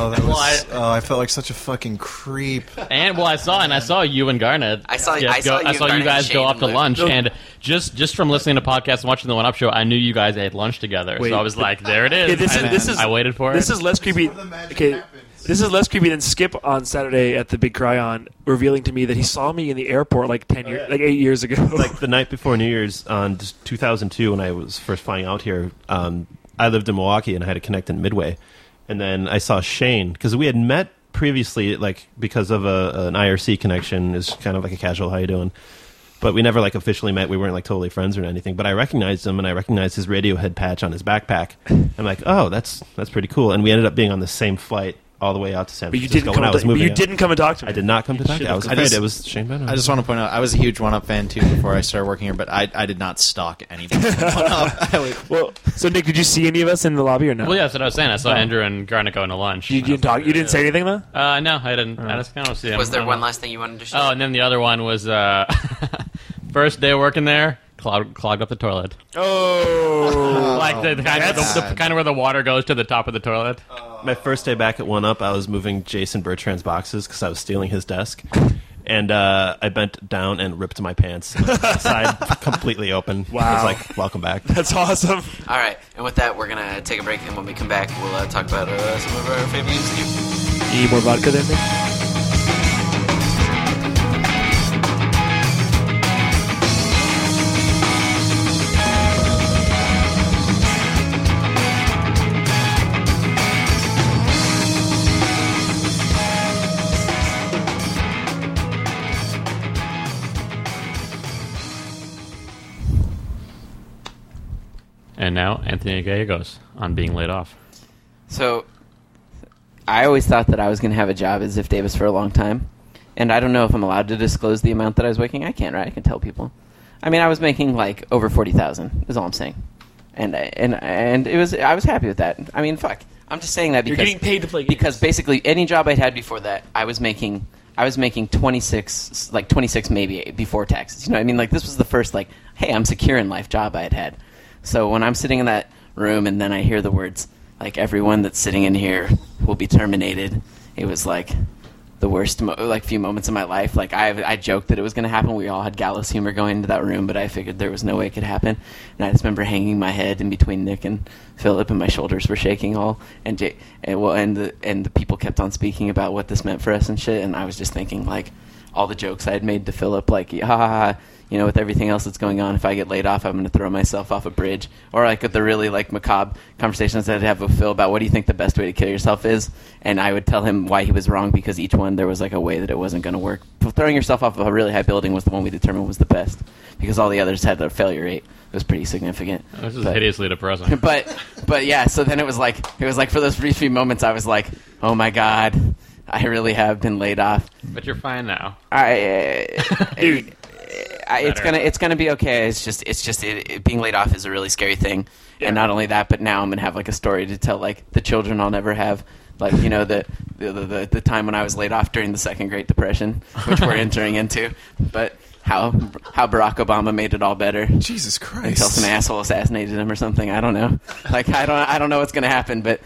I felt like such a fucking creep. And I saw you and Garnet. I saw you guys go off to lunch, and just from listening to podcasts and watching the 1UP show, I knew you guys had lunch together. So I was like, there it is. I waited for it. This is less creepy. Okay. This is less creepy than Skip on Saturday at the Big Cryon revealing to me that he saw me in the airport 8 years ago. The night before New Year's on 2002 when I was first flying out here, I lived in Milwaukee and I had to connect in Midway. And then I saw Shane, because we had met previously, because of an IRC connection, is kind of a casual, how you doing? But we never officially met. We weren't totally friends or anything. But I recognized him, and I recognized his Radiohead patch on his backpack. I'm like, oh, that's pretty cool. And we ended up being on the same flight all the way out to San Francisco when I was moving. You didn't come and talk to me. I did not come to talk to you. I was afraid it was Shane Bennett. I just want to point out, I was a huge 1UP fan too before I started working here, but I did not stalk anybody. Well, so Nick, did you see any of us in the lobby or no? Well, yeah, that's what I was saying. I saw Andrew and Garnet going to lunch. You didn't talk? You didn't say anything though? No, I didn't. I just kind of see him. Was there one last thing you wanted to share? Oh, and then the other one was first day working there. Clogged up the toilet. Oh, the kind of where the water goes to the top of the toilet. My first day back at 1UP, I was moving Jason Bertrand's boxes because I was stealing his desk, and I bent down and ripped my pants. Side completely open. Wow! I was like, "Welcome back." That's awesome. All right, and with that, we're gonna take a break, and when we come back, we'll talk about some of our favorite games. You need more vodka there, Nick? And now, Anthony Gallegos on being laid off. So, I always thought that I was going to have a job at Ziff Davis for a long time. And I don't know if I'm allowed to disclose the amount that I was making. I can't, right? I can tell people. I mean, I was making over $40,000 is all I'm saying. And it was, I was happy with that. I mean, fuck. I'm just saying that because... You're getting paid to play games. Because basically, any job I'd had before that, I was making 26 maybe before taxes. You know what I mean? This was the first, hey, I'm secure in life job I had had. So when I'm sitting in that room and then I hear the words, everyone that's sitting in here will be terminated, it was the worst few moments of my life. I joked that it was going to happen. We all had gallows humor going into that room, but I figured there was no way it could happen. And I just remember hanging my head in between Nick and Philip, and my shoulders were shaking all. And the people kept on speaking about what this meant for us and shit. And I was just thinking all the jokes I had made to Philip, like, ha ha ha, you know, with everything else that's going on, if I get laid off, I'm going to throw myself off a bridge. Or like with the really like macabre conversations that I'd have with Phil about what do you think the best way to kill yourself is, and I would tell him why he was wrong, because each one there was like a way that it wasn't going to work. Throwing yourself off of a really high building was the one we determined was the best, because all the others had a failure rate. It was pretty significant. This is hideously depressing. But yeah, so then it was like for those brief few moments I was like, oh my god, I really have been laid off. But you're fine now. It's gonna be okay. It's just being laid off is a really scary thing, and not only that, but now I'm gonna have like a story to tell like the children I'll never have, like, you know, the time when I was laid off during the Second Great Depression, which we're entering into, but how Barack Obama made it all better. Jesus Christ! Until some asshole assassinated him or something. I don't know. Like I don't know what's gonna happen, but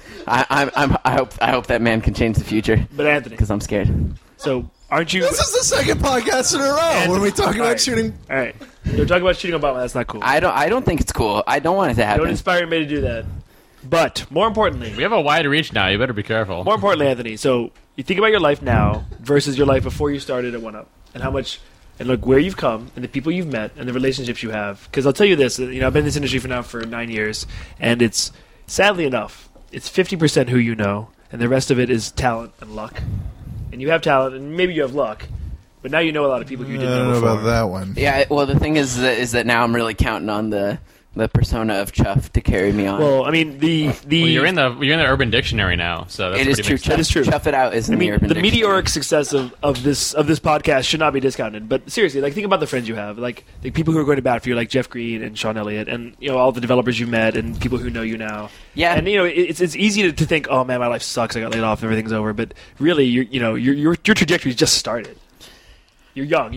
I hope that man can change the future. But Anthony, because I'm scared. So aren't you? This is the second podcast in a row when we talk about shooting. All right, you're talking about shooting Obama. That's not cool. I don't think it's cool. I don't want it to happen. Don't inspire me to do that. But more importantly, We have a wide reach now. You better be careful. more importantly, Anthony. So you think about your life now versus your life before you started at 1UP, and how much, and look where you've come, and the people you've met, and the relationships you have. Because I'll tell you this: you know, I've been in this industry for 9 years, and it's sadly enough, it's 50% who you know, and the rest of it is talent and luck. And you have talent, and maybe you have luck, but now you know a lot of people you didn't I don't know know before. about that one. Yeah, well, the thing is that now I'm really counting on the persona of Chuff to carry me on. Well, I mean, the Well, you're in the Urban Dictionary now, so that's it is pretty true. big Chuff, That is true. Chuff it out is in the Urban the Dictionary. meteoric success of this podcast should not be discounted. But seriously, like, think about the friends you have, like the people who are going to bat for you, like Jeff Green and Sean Elliott, and, you know, all the developers you've met and people who know you now. Yeah. And, you know, it's easy to think, oh man, my life sucks, I got laid off, everything's over. But really, your trajectory's just started. You're young.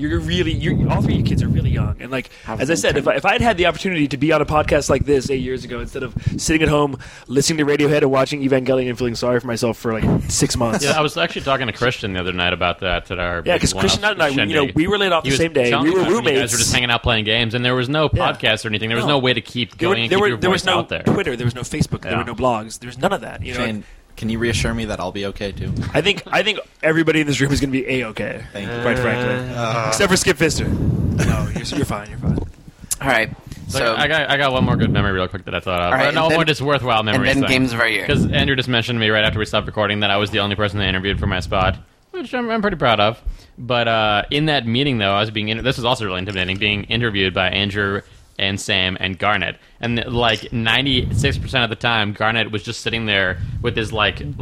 All three of you kids are really young. And, like, as I said, if I had the opportunity to be on a podcast like this 8 years ago, instead of sitting at home listening to Radiohead and watching Evangelion and feeling sorry for myself for like 6 months. Yeah, I was actually talking to Christian the other night about that at our Yeah, because Christian and I, we were laid off the same day. We were roommates. You guys were just hanging out playing games, and there was no podcast or anything. There was no way to keep going. There and keep your was voice no out there. Twitter. There was no Facebook. There Yeah. were no blogs. There was none of that. You know, Shane, can you reassure me that I'll be okay too? I think everybody in this room is going to be a-okay. Thank you. Quite frankly, except for Skip Pfister. No, you're fine. You're fine. All right. So So I got one more good memory real quick that I thought of. All right, Or no, and then- one just worthwhile memory. and then games of our year. Because Andrew just mentioned to me right after we stopped recording that I was the only person they interviewed for my spot, which I'm pretty proud of. But in that meeting, though, I was this is also really intimidating, being interviewed by Andrew and Sam and Garnet. And like 96% of the time, Garnet was just sitting there with his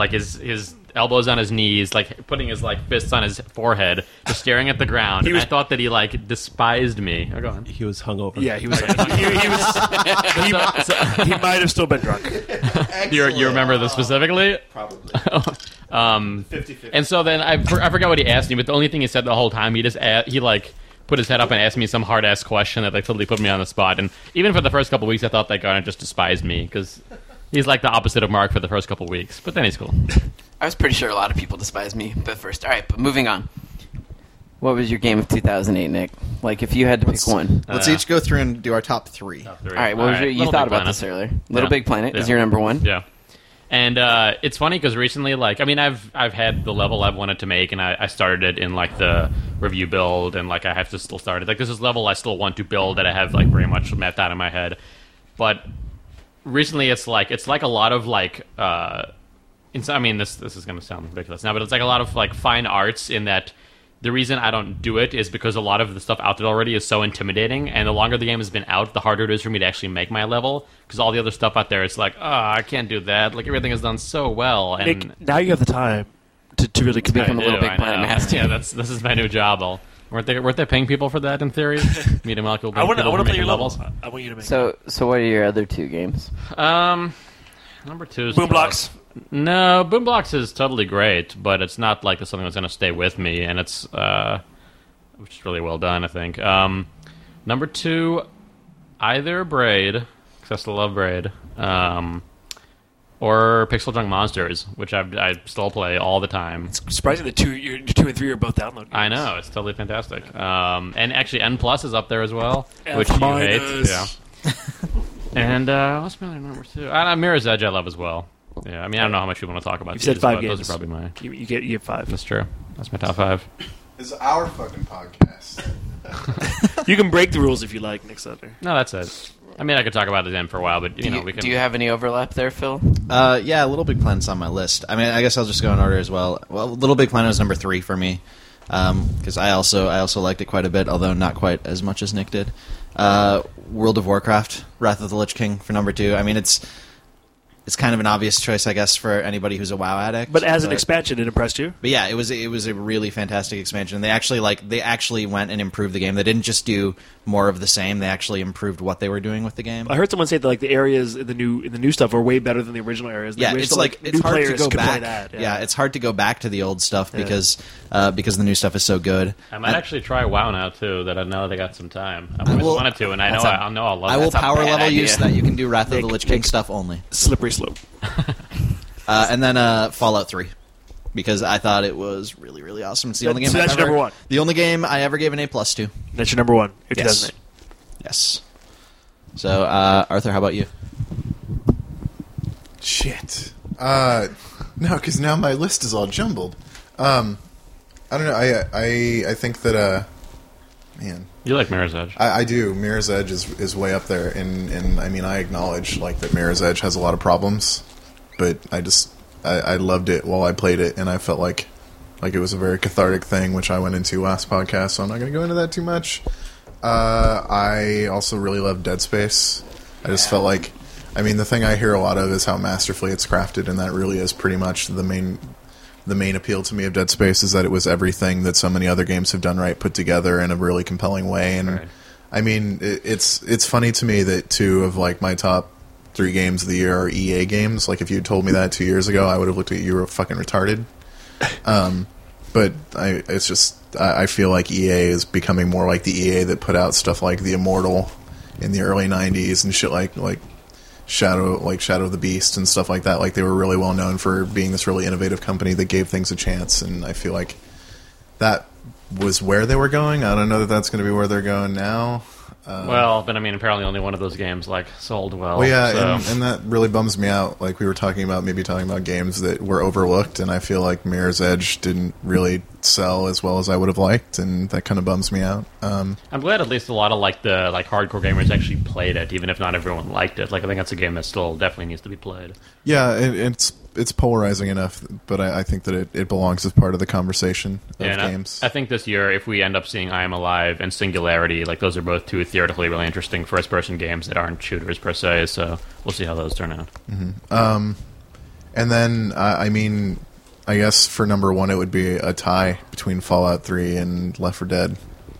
his elbows on his knees, like putting his like fists on his forehead, just staring at the ground. I thought that he like despised me. Oh, go on. He was hungover. Yeah, he was. he might have still been drunk. You remember this specifically? Probably. 50-50. And so then I forgot what he asked me, but the only thing he said the whole time, he like put his head up and asked me some hard ass question that like totally put me on the spot. And even for the first couple of weeks, I thought that Garnet just despised me because he's like the opposite of Mark for the first couple of weeks. But then he's cool. I was pretty sure a lot of people despise me at first. All right, but moving on. What was your game of 2008, Nick? Like, if you had to pick one. Let's each go through and do our top three. All right, what was you thought about this earlier? Little Yeah. Big Planet is Yeah. your number one. Yeah. And it's funny because recently, like, I mean, I've had the level I've wanted to make, and I started it in like the review build, and like I have to still start it. Like, this is level I still want to build that I have like very much mapped out in my head. But recently, it's like a lot of like, I mean, this is going to sound ridiculous now, but it's like a lot of like fine arts in that. The reason I don't do it is because a lot of the stuff out there already is so intimidating, and the longer the game has been out, the harder it is for me to actually make my level, because all the other stuff out there, it's like, oh, I can't do that. Like, everything is done so well. And Nick, now you have the time to really commit. become a Little Big Planet know. master. Yeah, this is my new job. Weren't they paying people for that in theory? Media Molecule. I want to play your levels. levels. I want you to make. So what are your other two games? Number two is Boom Blocks. No, Boom Blocks is totally great, but it's not like something that's going to stay with me, and it's which is really well done, I think. Number two, either Braid, because I still love Braid, or Pixel Junk Monsters, which I still play all the time. It's surprising that your 2 and 3 are both download games. I know, it's totally fantastic. And actually, N Plus is up there as well, which F you hate. minus. Yeah. And what's my other number two? Mirror's Edge I love as well. Yeah, I mean, I don't know how much you want to talk about. You've said these, 5 but games. Those are probably my... You get 5. That's true. That's my top 5. This is our fucking podcast. You can break the rules if you like, Nick Sutler. No, that's it. I mean, I could talk about the game for a while, but we can. Do you have any overlap there, Phil? Yeah, Little Big Planet's on my list. I mean, I guess I'll just go in order as well. Well, Little Big Planet was number 3 for me because I also liked it quite a bit, although not quite as much as Nick did. World of Warcraft, Wrath of the Lich King for number 2. I mean, it's kind of an obvious choice, I guess, for anybody who's a WoW addict. But as an expansion, it impressed you? But yeah, it was a really fantastic expansion. They actually went and improved the game. They didn't just do more of the same. They actually improved what they were doing with the game. I heard someone say that like the areas in the new stuff are way better than the original areas. Yeah, it's it's hard to go back. That, yeah, it's hard to go back to the old stuff because the new stuff is so good. I might actually try WoW now too. That I know they got some time. I always wanted to, and I know I'll love it. I will That's a power bad level idea. you so that you can do Wrath of the Lich King stuff only. Slippery slope. And then Fallout 3. Because I thought it was really, really awesome. It's the only game. So that's your number 1. The only game I ever gave an A+ to. That's your number 1. In Yes. 2008. Yes. So, Arthur, how about you? Shit. No, because now my list is all jumbled. I don't know. I think that man, You like Mirror's Edge? I do. Mirror's Edge is way up there, and I mean I acknowledge like that Mirror's Edge has a lot of problems, but I loved it while I played it, and I felt like it was a very cathartic thing, which I went into last podcast, so I'm not going to go into that too much. I also really loved Dead Space. I just felt like, I mean, the thing I hear a lot of is how masterfully it's crafted, and that really is pretty much the main appeal to me of Dead Space is that it was everything that so many other games have done right put together in a really compelling way. And right. I mean, it's funny to me that 2 of like my top 3 games of the year are EA games. Like if you told me that 2 years ago, I would have looked at you were fucking retarded. But I feel like EA is becoming more like the EA that put out stuff like The Immortal in the early 90s and shit like Shadow of the Beast and stuff like that. Like they were really well known for being this really innovative company that gave things a chance, and I feel like that was where they were going. I don't know that that's going to be where they're going now. Well, but I mean, apparently only one of those games like sold well. Well, yeah, so. and that really bums me out. Like we were talking about games that were overlooked, and I feel like Mirror's Edge didn't really sell as well as I would have liked, and that kind of bums me out. I'm glad at least a lot of the hardcore gamers actually played it, even if not everyone liked it. Like I think that's a game that still definitely needs to be played. Yeah, it's polarizing enough, but I think that it belongs as part of the conversation of games. I think this year, if we end up seeing I Am Alive and Singularity, like those are both 2 theoretically really interesting first-person games that aren't shooters per se. So we'll see how those turn out. Mm-hmm. And then I mean, I guess for number 1, it would be a tie between Fallout 3 and Left 4 Dead,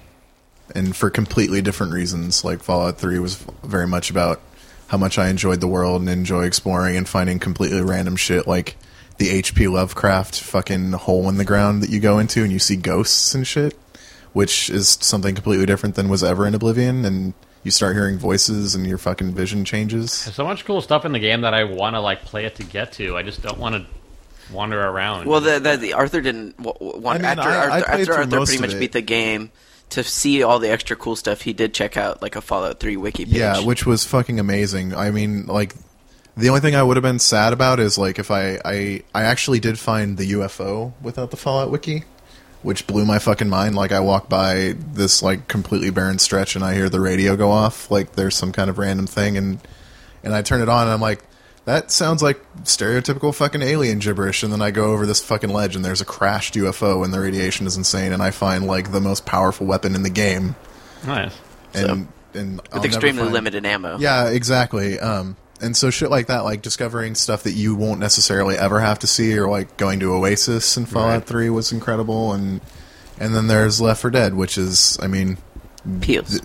and for completely different reasons. Like Fallout 3 was very much about how much I enjoyed the world and enjoy exploring and finding completely random shit like the H.P. Lovecraft fucking hole in the ground that you go into and you see ghosts and shit, which is something completely different than was ever in Oblivion, and you start hearing voices and your fucking vision changes. There's so much cool stuff in the game that I want to play it to get to. I just don't want to wander around. Well, the Arthur didn't want I mean, after Arthur most pretty of much it. beat the game. To see all the extra cool stuff, he did check out a Fallout 3 wiki page. Yeah, which was fucking amazing. I mean, the only thing I would have been sad about is if I actually did find the UFO without the Fallout wiki, which blew my fucking mind. Like I walk by this completely barren stretch and I hear the radio go off, like there's some kind of random thing, and I turn it on and I'm like, that sounds like stereotypical fucking alien gibberish, and then I go over this fucking ledge and there's a crashed UFO and the radiation is insane, and I find the most powerful weapon in the game. Nice. And with extremely limited ammo. Yeah, exactly. And so shit like that, discovering stuff that you won't necessarily ever have to see, or going to Oasis in Fallout 3 was incredible, and then there's Left 4 Dead, which is, I mean, Peels.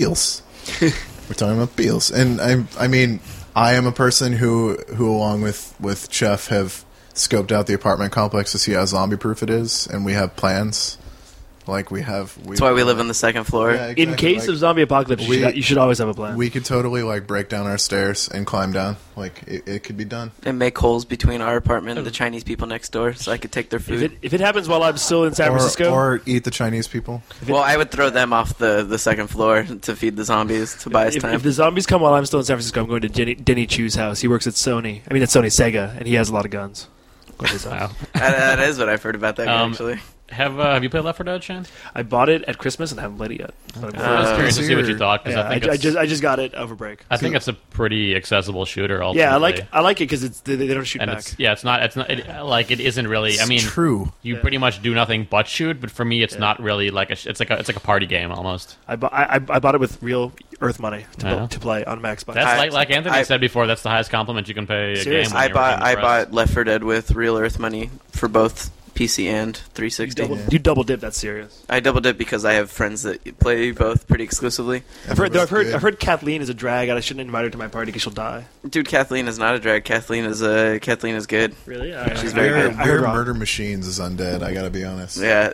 We're talking about Peels, and I mean, I am a person who along with Jeff have scoped out the apartment complex to see how zombie proof it is, and we have plans. That's why we live on the second floor. Yeah, exactly. In case of zombie apocalypse, you should always have a plan. We could totally break down our stairs and climb down. It could be done. And make holes between our apartment and the Chinese people next door, so I could take their food. If it happens while I'm still in San Francisco, or eat the Chinese people. Well, I would throw them off the second floor to feed the zombies to buy us time. If the zombies come while I'm still in San Francisco, I'm going to Denny Chu's house. He works at Sony. I mean, at Sony Sega, and he has a lot of guns. Wow. That is what I've heard about that guy, actually. Have you played Left 4 Dead, Shane? I bought it at Christmas and haven't played it yet. But I was curious to see what you thought because yeah, I think I just got it over break. I think it's a pretty accessible shooter. Ultimately. Yeah, I like it because they don't shoot and back. it's not like it isn't really. I mean, true. You pretty much do nothing but shoot, but for me, it's not really like it's like a party game almost. I bought it with real Earth money to play on my Xbox. That's like Anthony said before. That's the highest compliment you can pay a game. I bought Left 4 Dead with real Earth money for both PC and 360. You double dip. That's serious. I double dip because I have friends that play both pretty exclusively. I've heard Kathleen is a drag, and I shouldn't invite her to my party because she'll die. Dude, Kathleen is not a drag. Kathleen is good. Really? She's very good. Weird Murder Machines is undead. I gotta be honest. Yeah.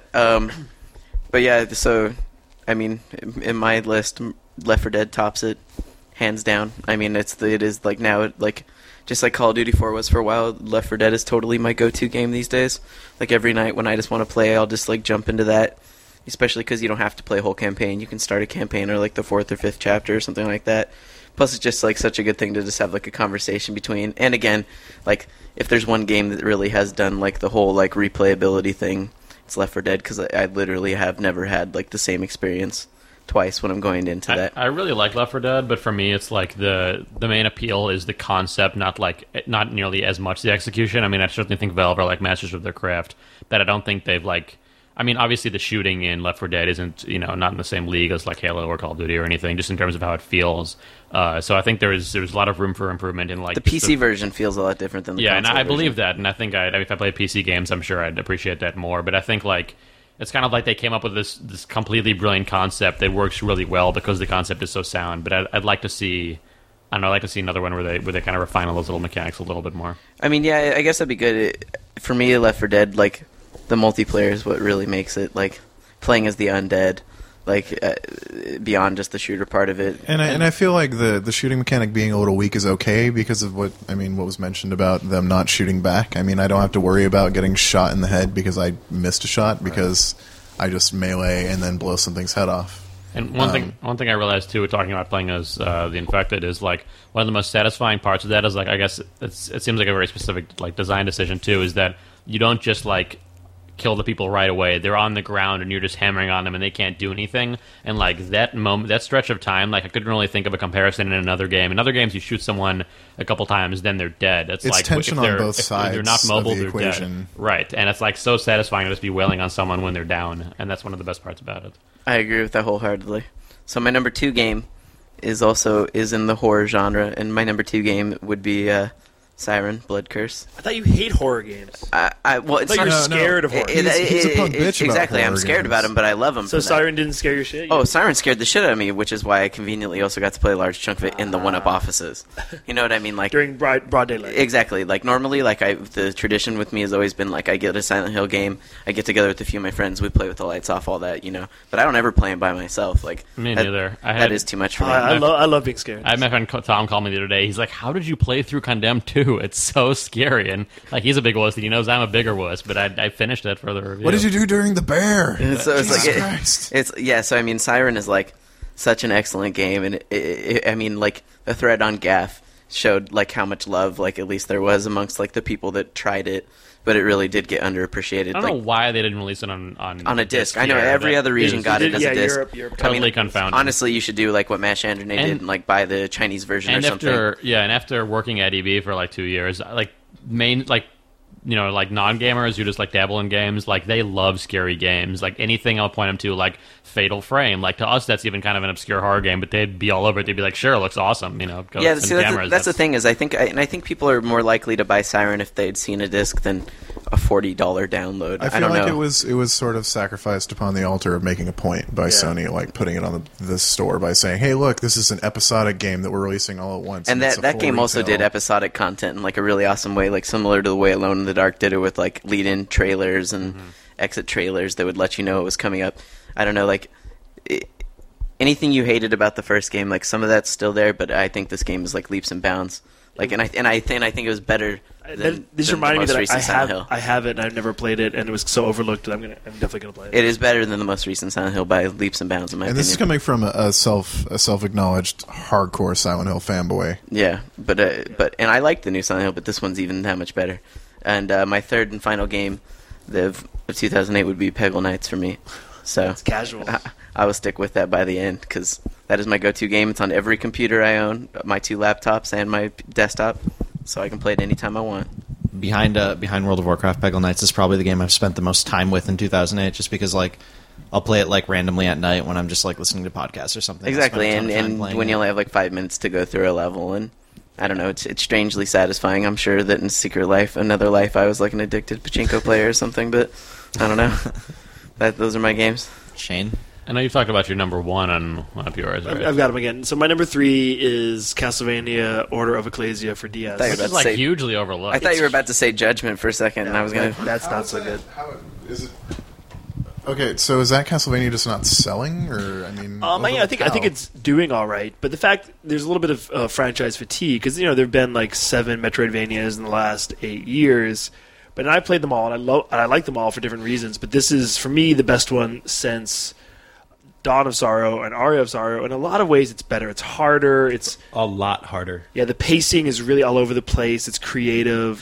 But yeah. So, I mean, in my list, Left 4 Dead tops it, hands down. I mean, it is like now like. Just like Call of Duty 4 was for a while, Left 4 Dead is totally my go-to game these days. Like every night when I just want to play, I'll just like jump into that. Especially because you don't have to play a whole campaign. You can start a campaign or like the 4th or 5th chapter or something like that. Plus, it's just like such a good thing to just have like a conversation between. And again, like if there's one game that really has done like the whole like replayability thing, it's Left 4 Dead because I literally have never had like the same experience twice when I'm going into that. I really like Left 4 Dead, but for me, it's like the main appeal is the concept, not nearly as much the execution. I mean, I certainly think Valve are like masters of their craft, but I don't think they've like. I mean, obviously the shooting in Left 4 Dead isn't not in the same league as like Halo or Call of Duty or anything, just in terms of how it feels. So I think there's a lot of room for improvement in like the PC version feels a lot different than the console and I version. believe that, and I think if I play PC games, I'm sure I'd appreciate that more. But I think like. It's kind of like they came up with this completely brilliant concept that works really well because the concept is so sound. But I'd like to see, I'd like to see another one where they kind of refine all those little mechanics a little bit more. I mean, yeah, I guess that'd be good. For me, Left 4 Dead, like the multiplayer is what really makes it. Like playing as the undead, like beyond just the shooter part of it. And I feel like the shooting mechanic being a little weak is okay because of what was mentioned about them not shooting back. I mean, I don't have to worry about getting shot in the head because I missed a shot because I just melee and then blow something's head off. And one thing I realized too, talking about playing as the infected, is like one of the most satisfying parts of that is like I guess it seems like a very specific like design decision too, is that you don't just like kill the people right away. They're on the ground and you're just hammering on them and they can't do anything. And like that moment, that stretch of time, like I couldn't really think of a comparison in another game. In other games, you shoot someone a couple times, then they're dead. It's like tension on both sides. If they're not mobile, of the they're equation. dead. Right, and it's like so satisfying to just be wailing on someone when they're down, and that's one of the best parts about it. I agree with that wholeheartedly. So my number 2 game is in the horror genre, and my number 2 game would be Siren, Blood Curse. I thought you hate horror games. It's I thought you're scared of horror. He's a punk bitch about exactly. horror I'm scared games. about them, but I love them. So Siren didn't scare your shit? Oh, Siren scared the shit out of me, which is why I conveniently also got to play a large chunk of it in the one-up offices. You know what I mean? Like during broad daylight. Exactly. Like normally, like the tradition with me has always been like I get a Silent Hill game, I get together with a few of my friends, we play with the lights off, all that, But I don't ever play them by myself. Like me neither. That is too much for me. I love being scared. I had my friend Tom call me the other day. He's like, "How did you play through Condemned 2? It's so scary." And like he's a big wuss, and he knows I'm a bigger wuss. But I finished it for the review. What did you do during the bear? So it's Jesus like Christ. So I mean, Siren is like such an excellent game, and I mean, like the thread on Gaff showed like how much love, like at least there was amongst like the people that tried it. But it really did get underappreciated. I don't know why they didn't release it on a disc. I know every other region got it as a disc. Europe totally confounded. Honestly, you should do like what Mash Androne did and like buy the Chinese version or something. And after working at EB for like 2 years, like like non-gamers who just like dabble in games, like they love scary games. Like anything I'll point them to, like Fatal Frame. Like to us, that's even kind of an obscure horror game, but they'd be all over it. They'd be like, "Sure, it looks awesome." Yeah, see, that's the thing is, I think people are more likely to buy Siren if they'd seen a disc than a $40 download. I feel like it was sort of sacrificed upon the altar of making a point by Sony, like putting it on the store by saying, "Hey, look, this is an episodic game that we're releasing all at once." And that game also did episodic content in like a really awesome way, like similar to the way Alone in the Dark did it with like lead-in trailers and exit trailers that would let you know it was coming up. I don't know, like anything you hated about the first game, like some of that's still there, but I think this game is like leaps and bounds. Like, and I think it was better. This reminded me that I have it and I've never played it, and it was so overlooked that I'm definitely gonna play it. It is better than the most recent Silent Hill by leaps and bounds, in my opinion. And this is coming from a self-acknowledged hardcore Silent Hill fanboy. Yeah, but I like the new Silent Hill, but this one's even that much better. And my third and final game of 2008 would be Peggle Knights for me. So It's casual. I will stick with that by the end because that is my go-to game. It's on every computer I own, my 2 laptops and my desktop, so I can play it anytime I want. Behind World of Warcraft, Peggle Knights is probably the game I've spent the most time with in 2008, just because like I'll play it like randomly at night when I'm just like listening to podcasts or something. Exactly, I'll spend a ton of time and playing when it. you only have like 5 minutes to go through a level, and I don't know, it's strangely satisfying. I'm sure that in Secret Life, Another Life, I was like an addicted pachinko player or something, but I don't know. Those are my games. Shane. I know you've talked about your number one on one of yours, right? I've got them again. So my number 3 is Castlevania Order of Ecclesia for DS. Thank Which you. is like hugely overlooked. I thought you were about to say Judgment for a second, and I was going to... That's not so good. How is it? Okay, so is that Castlevania just not selling, or I mean? I think how? it's doing all right, but the fact there's a little bit of franchise fatigue because there've been like 7 Metroidvanias in the last 8 years, but I played them all and I like them all for different reasons. But this is for me the best one since Dawn of Sorrow and Aria of Sorrow. In a lot of ways, it's better. It's harder. It's A lot harder. the pacing is really all over the place. It's creative.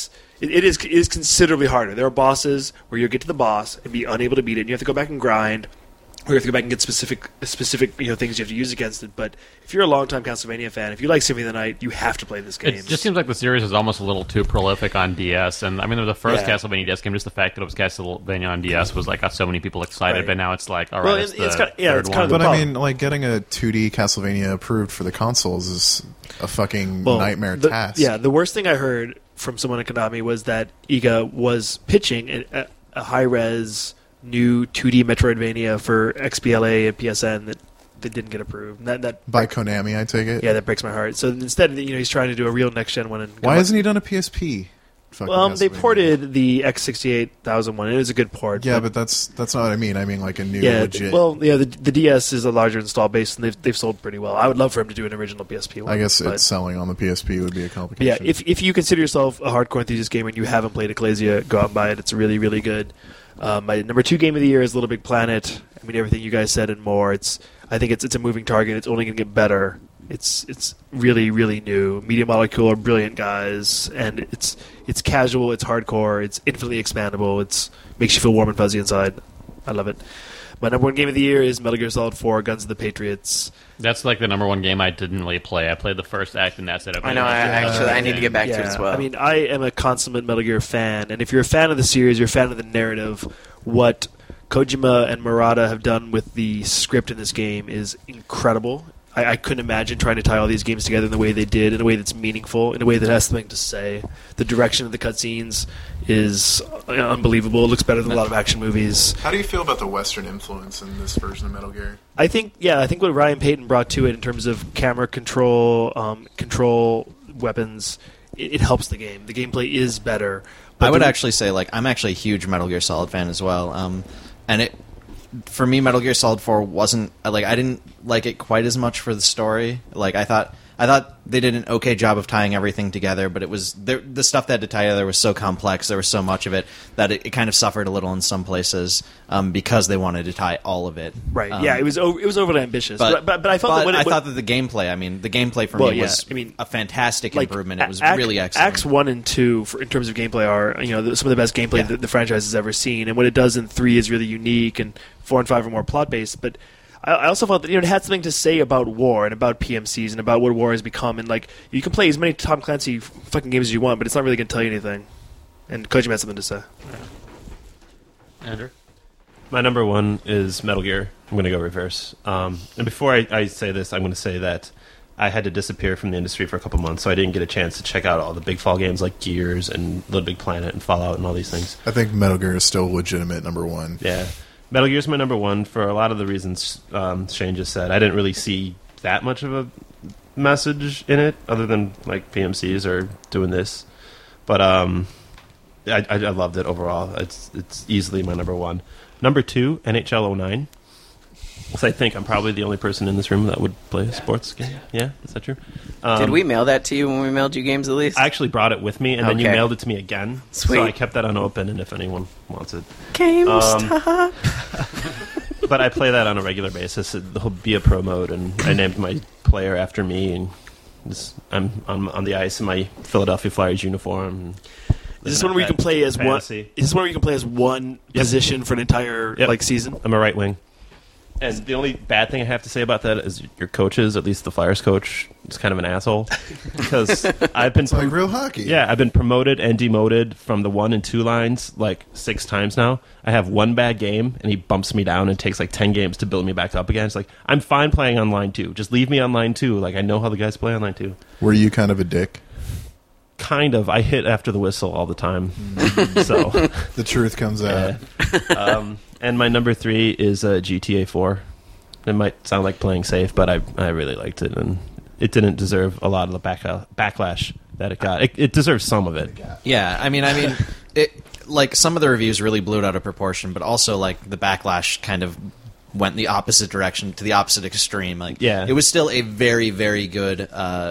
It is considerably harder. There are bosses where you'll get to the boss and be unable to beat it, and you have to go back and grind, or you have to go back and get specific things you have to use against it. But if you're a longtime Castlevania fan, if you like Symphony of the Night, you have to play this game. It just seems like the series is almost a little too prolific on DS, and I mean, the first Yeah. Castlevania DS game, just the fact that it was Castlevania on DS was like got so many people excited, Right. but now it's like, all Well, right, it's the it's kind of- yeah, third it's one. kind of the But problem. I mean, like getting a 2D Castlevania approved for the consoles is a fucking Well, nightmare the- task. Yeah, the worst thing I heard from someone at Konami was that Iga was pitching a high-res new 2D Metroidvania for XBLA and PSN that didn't get approved. And that By Konami, I take it. yeah, that breaks my heart. So instead, he's trying to do a real next-gen one. And Why hasn't he done a PSP? Fucking They Castlevania. ported the X68000 one. It was a good port. Yeah, but that's not what I mean. I mean like a new legit. the DS is a larger install base, and they've sold pretty well. I would love for him to do an original PSP one. I guess but- it's selling on the PSP would be a But complication. yeah, if you consider yourself a hardcore enthusiast gamer and you haven't played Ecclesia, go out and buy it. It's really, really good. My number 2 game of the year is Little Big Planet. I mean, everything you guys said and more. I think it's a moving target. It's only going to get better. It's really, really new. Media Molecule are brilliant guys, and it's casual, it's hardcore, it's infinitely expandable. It makes you feel warm and fuzzy inside. I love it. My number 1 game of the year is Metal Gear Solid 4: Guns of the Patriots. That's like the number one game I didn't really play. I played the first act, and that's it. I know, I need to get back to it as well. I mean, I am a consummate Metal Gear fan, and if you're a fan of the series, you're a fan of the narrative, what Kojima and Murata have done with the script in this game is incredible. I couldn't imagine trying to tie all these games together in the way they did, in a way that's meaningful, in a way that has something to say. The direction of the cutscenes is unbelievable. It looks better than a lot of action movies. How do you feel about the Western influence in this version of Metal Gear? I think what Ryan Payton brought to it in terms of camera control, control weapons, it helps the game. The gameplay is better. But I would actually say, like, I'm actually a huge Metal Gear Solid fan as well. And for me, Metal Gear Solid 4 wasn't, like, I didn't like it quite as much for the story. Like, I thought they did an okay job of tying everything together, but it was the stuff they had to tie together was so complex. There was so much of it that it kind of suffered a little in some places because they wanted to tie all of it. Right. Yeah, it was overly ambitious. But I felt that when I thought that the gameplay for me was a fantastic improvement. It was really excellent. Acts 1 and 2, in terms of gameplay, are some of the best gameplay that the franchise has ever seen. And what it does in 3 is really unique, and 4 and 5 are more plot based. But I also felt that it had something to say about war and about PMCs and about what war has become. And like, you can play as many Tom Clancy fucking games as you want, but it's not really going to tell you anything. And Kojima had something to say. Andrew? My number 1 is Metal Gear. I'm going to go reverse. And before I say this, I'm going to say that I had to disappear from the industry for a couple months, so I didn't get a chance to check out all the big fall games like Gears and Little Big Planet and Fallout and all these things. I think Metal Gear is still legitimate number 1. Yeah. Metal Gear's my number 1 for a lot of the reasons Shane just said. I didn't really see that much of a message in it, other than like PMCs or doing this. But I loved it overall. It's easily my number 1. Number 2, NHL 09. Because I think I'm probably the only person in this room that would play a sports game. Yeah, is that true? Did we mail that to you when we mailed you games at least? I actually brought it with me, and then you Okay. mailed it to me again. Sweet. So I kept that unopened, and if anyone wants it. GameStop. But I play that on a regular basis. It'll be a pro mode, and I named my player after me, and I'm on the ice in my Philadelphia Flyers uniform. Is this one where you can play as one? fantasy. Is this one where you can play as one position for an entire Yep. season? I'm a right wing. And the only bad thing I have to say about that is your coaches, at least the Flyers coach, is kind of an asshole because I've been Like real hockey. yeah, I've been promoted and demoted from the 1 and 2 lines like 6 times now. I have one bad game and he bumps me down and takes like 10 games to build me back up again. It's like, I'm fine playing on line 2. Just leave me on line 2. Like, I know how the guys play on line 2. Were you kind of a dick? Kind of. I hit after the whistle all the time. So, The truth comes out. and my number 3 is GTA 4. It might sound like playing safe, but I really liked it, and it didn't deserve a lot of the backlash that it got. It deserves some of it. Yeah, I mean, it like some of the reviews really blew it out of proportion, but also like the backlash kind of went the opposite direction to the opposite extreme. Like, Yeah. it was still a very, very good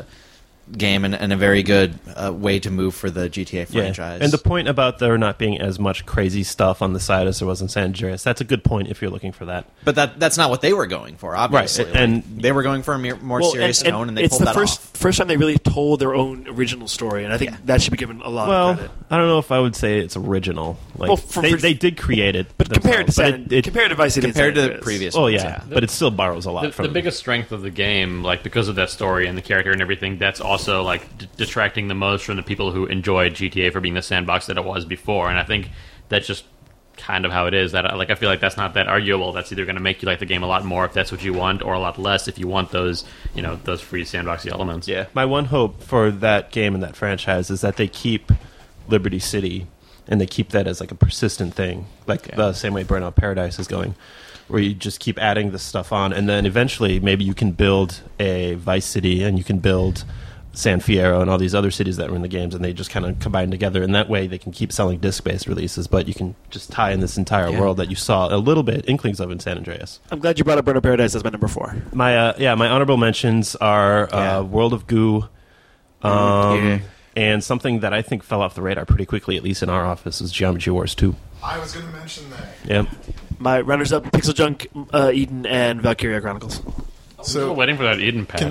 game and a very good way to move for the GTA franchise. And the point about there not being as much crazy stuff on the side as there was in San Andreas, that's a good point if you're looking for that. But that's not what they were going for, obviously. Right, and- they were going for a more serious tone, and they it's pulled the that off. first time they really told their own original story, and I think that should be given a lot of Well, credit. I don't know if I would say it's original. Like, Well, for- they did create it, But compared to themselves, but compared to Vice City, and Compared San to the Andreas. previous oh ones, yeah, but it still borrows a lot The from biggest strength of the game, like because of that story and the character and everything, that's also like detracting the most from the people who enjoyed GTA for being the sandbox that it was before. And I think that's just kind of how it is. That like I feel like that's not that arguable. That's either going to make you like the game a lot more if that's what you want, or a lot less if you want those those free sandboxy elements. Yeah, my one hope for that game and that franchise is that they keep Liberty City and they keep that as like a persistent thing, like the same way Burnout Paradise is going, where you just keep adding this stuff on, and then eventually maybe you can build a Vice City and you can build San Fierro and all these other cities that were in the games, and they just kind of combine together, and that way they can keep selling disc-based releases, but you can just tie in this entire world that you saw a little bit inklings of in San Andreas. I'm glad you brought up Burnout Paradise as my number 4. My my honorable mentions are World of Goo, and something that I think fell off the radar pretty quickly, at least in our office, is Geometry Wars 2. I was going to mention that. Yep. My runners-up: Pixel Junk, Eden, and Valkyria Chronicles. I'm still waiting for that Eden patch.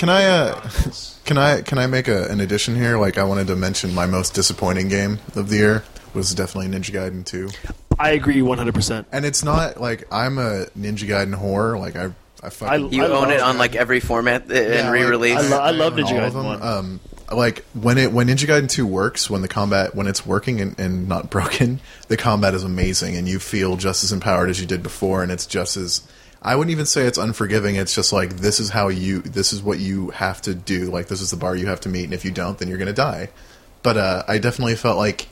Can I make an addition here? Like, I wanted to mention my most disappointing game of the year was definitely Ninja Gaiden 2. I agree 100%. And it's not like I'm a Ninja Gaiden whore. Like I fucking You own it on like every format and re-release. I love own Ninja all of Gaiden them. 1. Like when Ninja Gaiden 2 works, when it's working and not broken, the combat is amazing, and you feel just as empowered as you did before, and it's just as, I wouldn't even say it's unforgiving. It's just like, this is what you have to do. Like, this is the bar you have to meet, and if you don't, then you're going to die. But I definitely felt like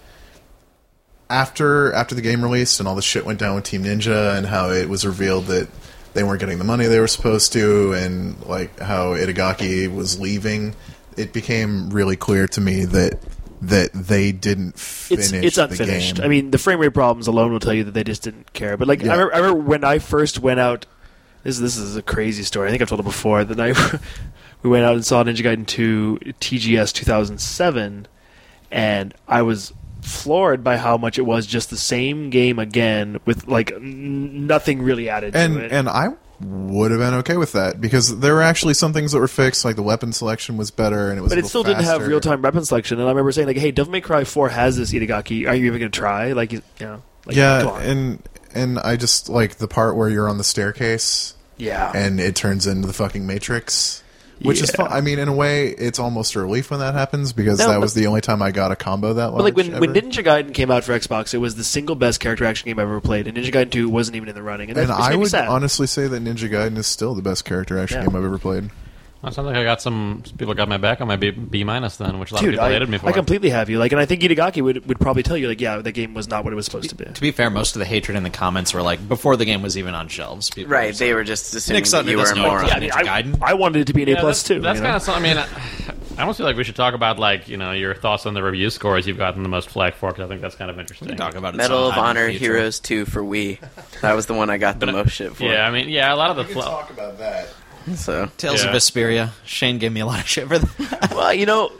after the game released and all the shit went down with Team Ninja and how it was revealed that they weren't getting the money they were supposed to, and like how Itagaki was leaving, it became really clear to me that they didn't finish It's unfinished. the game. I mean, the frame rate problems alone will tell you that they just didn't care. But like, Yeah. I remember when I first went out. This is a crazy story. I think I've told it before. The night we went out and saw Ninja Gaiden 2 TGS 2007, and I was floored by how much it was just the same game again with like nothing really added to it. And I would have been okay with that, because there were actually some things that were fixed, like the weapon selection was better, and it was But a it still little didn't have faster. real-time weapon selection. And I remember saying, like, hey, Devil May Cry 4 has this Itagaki. Are you even going to try? Like, like, come Yeah, on. and I just like the part where you're on the staircase Yeah. and it turns into the fucking Matrix, which is fun. I mean, in a way, it's almost a relief when that happens, because No, that but- was the only time I got a combo that large. But like when ever. Ninja Gaiden came out for Xbox, it was the single best character action game I've ever played, and Ninja Gaiden 2 wasn't even in the running. And, that And just I made me would sad. honestly say that Ninja Gaiden is still the best character action Yeah. game I've ever played. Well, it sounds like I got some people got my back on my B minus then, which a lot Dude, of people hated me for. I completely have you. Like, and I think Itagaki would probably tell you, like, yeah, that game was not what it was supposed to be. To be fair, most of the hatred in the comments were like before the game was even on shelves. People Right, were they were just assuming Nick Sutton that you were a doesn't know moron. what Yeah, I mean, Ninja Gaiden. I wanted it to be an A plus too. That's you know? kind of something. I mean, I almost feel like we should talk about like your thoughts on the review scores you've gotten the most flag for, because I think that's kind of interesting. We can talk about it Medal of sometime in the Honor future. Heroes 2 for Wii. That was the one I got the most shit for. Yeah, I mean, a lot of the about that. So, Tales of Yeah. Vesperia. Shane gave me a lot of shit for that. Well,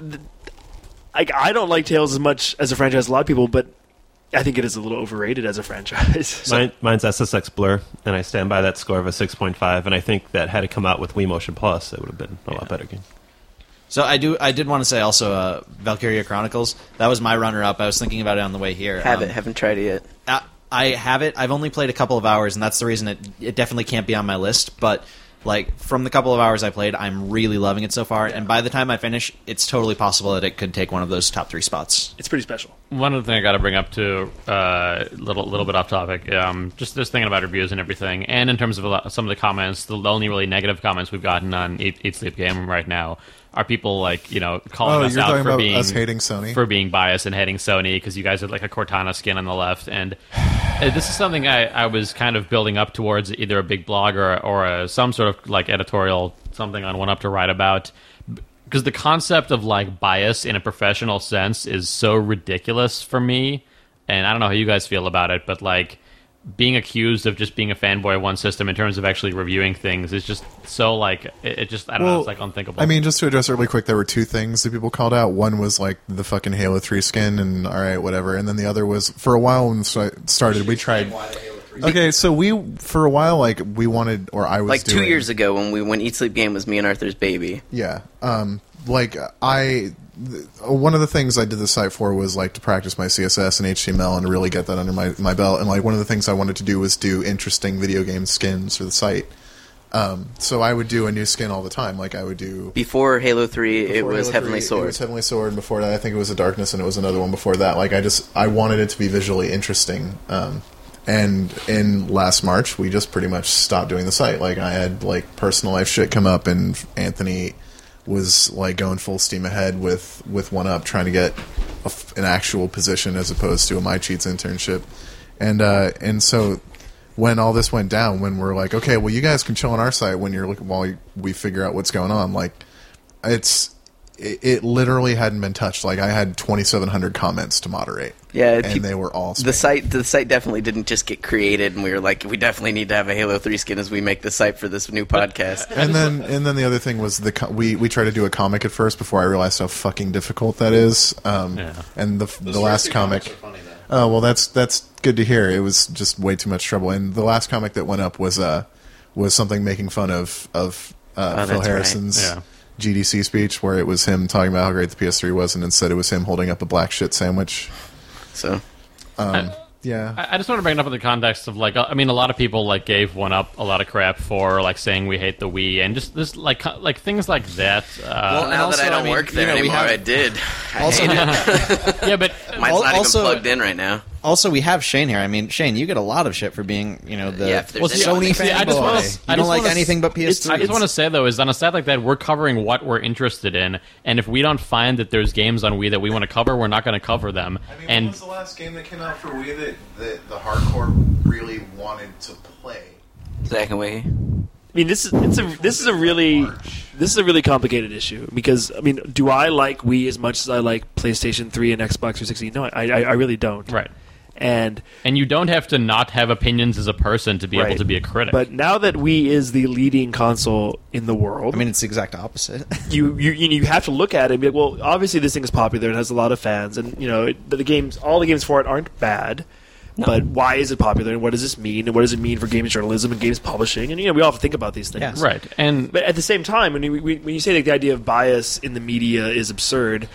I don't like Tales as much as a franchise as a lot of people, but I think it is a little overrated as a franchise. Mine's SSX Blur, and I stand by that score of a 6.5, and I think that had it come out with Wii Motion Plus, it would have been a lot better game. So I did want to say also, Valkyria Chronicles. That was my runner-up. I was thinking about it on the way here. Haven't tried it yet. I have it. I've only played a couple of hours, and that's the reason it definitely can't be on my list. But like from the couple of hours I played, I'm really loving it so far. Yeah. And by the time I finish, it's totally possible that it could take one of those top 3 spots. It's pretty special. One other thing I got to bring up too, little bit off topic, just thinking about reviews and everything, and in terms of some of the comments, the only really negative comments we've gotten on Eat Sleep Game right now are people calling us out for being us hating Sony, for being biased and hating Sony because you guys had like a Cortana skin on the left, and this is something I was kind of building up towards either a big blog or some sort of like editorial something on OneUp to write about, because the concept of like bias in a professional sense is so ridiculous for me, and I don't know how you guys feel about it, but like being accused of just being a fanboy of one system in terms of actually reviewing things is just so like it just I don't know, it's like unthinkable. I mean, just to address it really quick, there were 2 things that people called out. One was like the fucking Halo 3 skin and all right, whatever, and then the other was for a while when it started we tried. Okay, so for a while we wanted, or I was like 2 years ago when Eat Sleep Game was me and Arthur's baby. Yeah, one of the things I did the site for was like to practice my CSS and HTML and to really get that under my belt. And like one of the things I wanted to do was do interesting video game skins for the site. So I would do a new skin all the time. Like I would do before Halo 3, it was Heavenly Sword. It was Heavenly Sword, and before that, I think it was a Darkness, and it was another one before that. Like I wanted it to be visually interesting. And in last March, we just pretty much stopped doing the site. Like I had like personal life shit come up, and Anthony was like going full steam ahead with OneUp, trying to get an actual position as opposed to a My Cheats internship, and so when all this went down, when we're like, okay, well, you guys can chill on our site when you're looking while we figure out what's going on. Like, it literally hadn't been touched. Like I had 2,700 comments to moderate. Yeah, and they were all spam. The site definitely didn't just get created, and we were like, we definitely need to have a Halo 3 skin as we make the site for this new podcast. and then the other thing was we tried to do a comic at first before I realized how fucking difficult that is. And the last comic. Funny, oh well, that's good to hear. It was just way too much trouble. And the last comic that went up was something making fun of Phil Harrison's. Right. Yeah. GDC speech, where it was him talking about how great the PS3 was, and instead it was him holding up a black shit sandwich. So, yeah. I just want to bring it up in the context of like, I mean, a lot of people like gave OneUp a lot of crap for like saying we hate the Wii and just this like things like that. Well, now that I don't work there anymore, I did. I hate it. Yeah, but mine's not even plugged in right now. Also, we have Shane here. I mean, Shane, you get a lot of shit for being, the Sony fanboy. You don't like anything but PS3. I just want to say, though, is on a site like that, we're covering what we're interested in, and if we don't find that there's games on Wii that we want to cover, we're not going to cover them. I mean, what was the last game that came out for Wii that the hardcore really wanted to play? Second Wii. I mean, this is a really complicated issue because I mean, do I like Wii as much as I like PlayStation 3 and Xbox 360? No, I really don't. Right. And you don't have to not have opinions as a person to be able to be a critic. But now that Wii is the leading console in the world, I mean, it's the exact opposite. you have to look at it and be like, well, obviously this thing is popular and has a lot of fans, and all the games for it aren't bad. No. But why is it popular, and what does this mean, and what does it mean for games journalism and games publishing? And we all have to think about these things, yes. Right? But at the same time, when you say that the idea of bias in the media is absurd,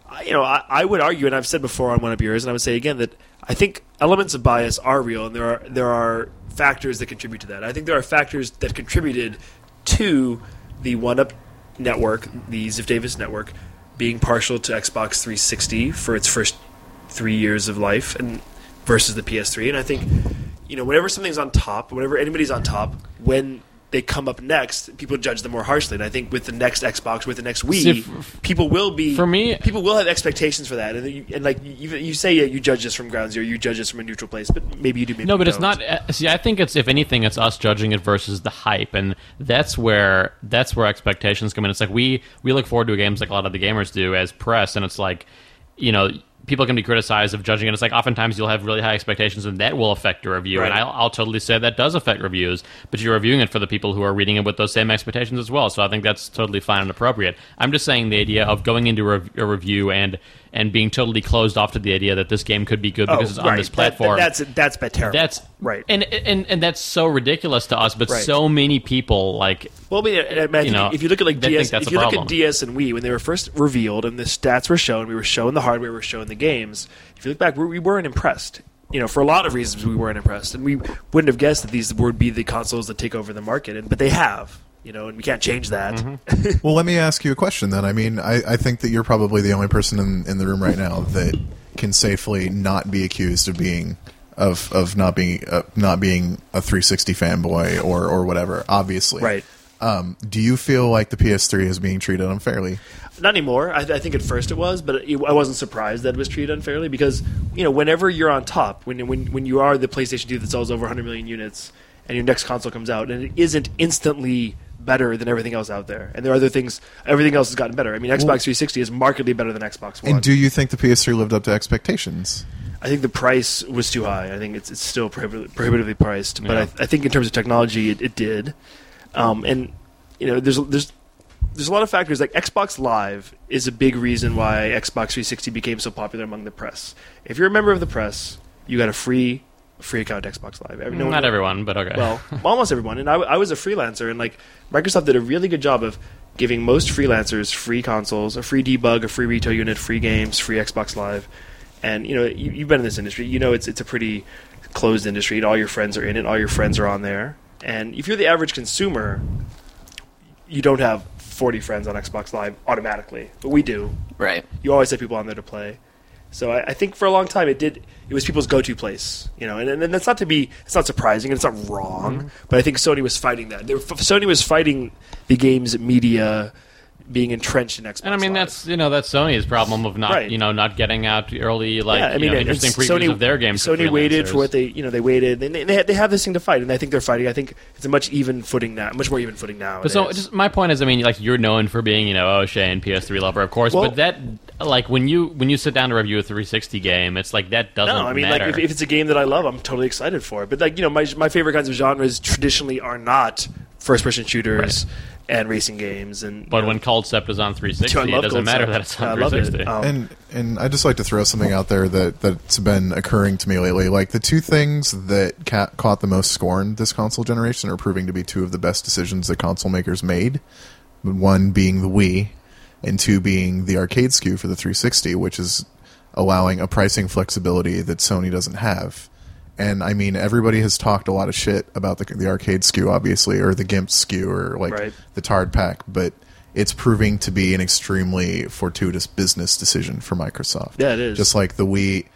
I would argue, and I've said before on one of yours, and I would say again that I think elements of bias are real, and there are factors that contribute to that. I think there are factors that contributed to the OneUp network, the Ziff Davis network, being partial to Xbox 360 for its first 3 years of life, and versus the PS3. And I think, whenever something's on top, whenever anybody's on top, when they come up next, people judge them more harshly. And I think with the next Xbox, with the next Wii, people will have expectations for that. And like you say, you judge this from ground zero, you judge this from a neutral place, but maybe you do. Maybe no, but you it's not. See, I think it's, if anything, it's us judging it versus the hype, and that's where expectations come in. It's like we look forward to games like a lot of the gamers do as press, and it's like, people can be criticized of judging it. It's like oftentimes you'll have really high expectations, and that will affect your review. Right. And I'll totally say that does affect reviews, but you're reviewing it for the people who are reading it with those same expectations as well. So I think that's totally fine and appropriate. I'm just saying the idea of going into a review and and being totally closed off to the idea that this game could be good because it's on this platform. That's terrible. That's right, and that's so ridiculous to us. But so many people like. Well, I mean, if you look at like DS, if you look at DS and Wii when they were first revealed and the stats were shown, we were showing the hardware, we were showing the games. If you look back, we weren't impressed. For a lot of reasons, we weren't impressed, and we wouldn't have guessed that these would be the consoles that take over the market. But they have. And we can't change that. Mm-hmm. Well, let me ask you a question then. I mean, I think that you're probably the only person in the room right now that can safely not be accused of being not being a 360 fanboy or whatever. Obviously, right. Do you feel like the PS3 is being treated unfairly? Not anymore. I think at first it was, but I wasn't surprised that it was treated unfairly because whenever you're on top, when you are the PlayStation 2 that sells over 100 million units, and your next console comes out, and it isn't instantly better than everything else out there. And there are other things. Everything else has gotten better. I mean, Xbox 360 is markedly better than Xbox One. And do you think the PS3 lived up to expectations? I think the price was too high. I think it's still prohibitively priced. But I think in terms of technology, it did. And there's a lot of factors. Like Xbox Live is a big reason why Xbox 360 became so popular among the press. If you're a member of the press, you got a free account at Xbox Live. Not everyone, but okay. Well, almost everyone. And I was a freelancer, and like Microsoft did a really good job of giving most freelancers free consoles, a free debug, a free retail unit, free games, free Xbox Live. And you've been in this industry. It's a pretty closed industry. All your friends are in it. All your friends are on there. And if you're the average consumer, you don't have 40 friends on Xbox Live automatically, but we do. Right. You always have people on there to play. So I think for a long time it was people's go-to place, and that's it's not surprising and it's not wrong, but I think Sony was fighting that. Sony was fighting the games media being entrenched in Xbox. And I mean Live. that's Sony's problem of not not getting out early interesting previews of their games. Sony waited for what they waited. They have this thing to fight, and I think they're fighting. I think it's a much more even footing now. But so just my point is, I mean, like you're known for being Shane PS3 lover, of course, but that like when you sit down to review a 360 game, it's like that doesn't matter. Like if it's a game that I love, I'm totally excited for it. But like my favorite kinds of genres traditionally are not first-person shooters. Right. And racing games, but when Concept is on 360, it doesn't matter that it's on 360. And I just like to throw something out there that's been occurring to me lately. Like the two things that caught the most scorn this console generation are proving to be two of the best decisions that console makers made. One being the Wii, and two being the arcade SKU for the 360, which is allowing a pricing flexibility that Sony doesn't have. And I mean, everybody has talked a lot of shit about the arcade SKU, obviously, or the GIMP SKU, or the Tard Pack, but it's proving to be an extremely fortuitous business decision for Microsoft. Yeah, it is. Just like the Wii,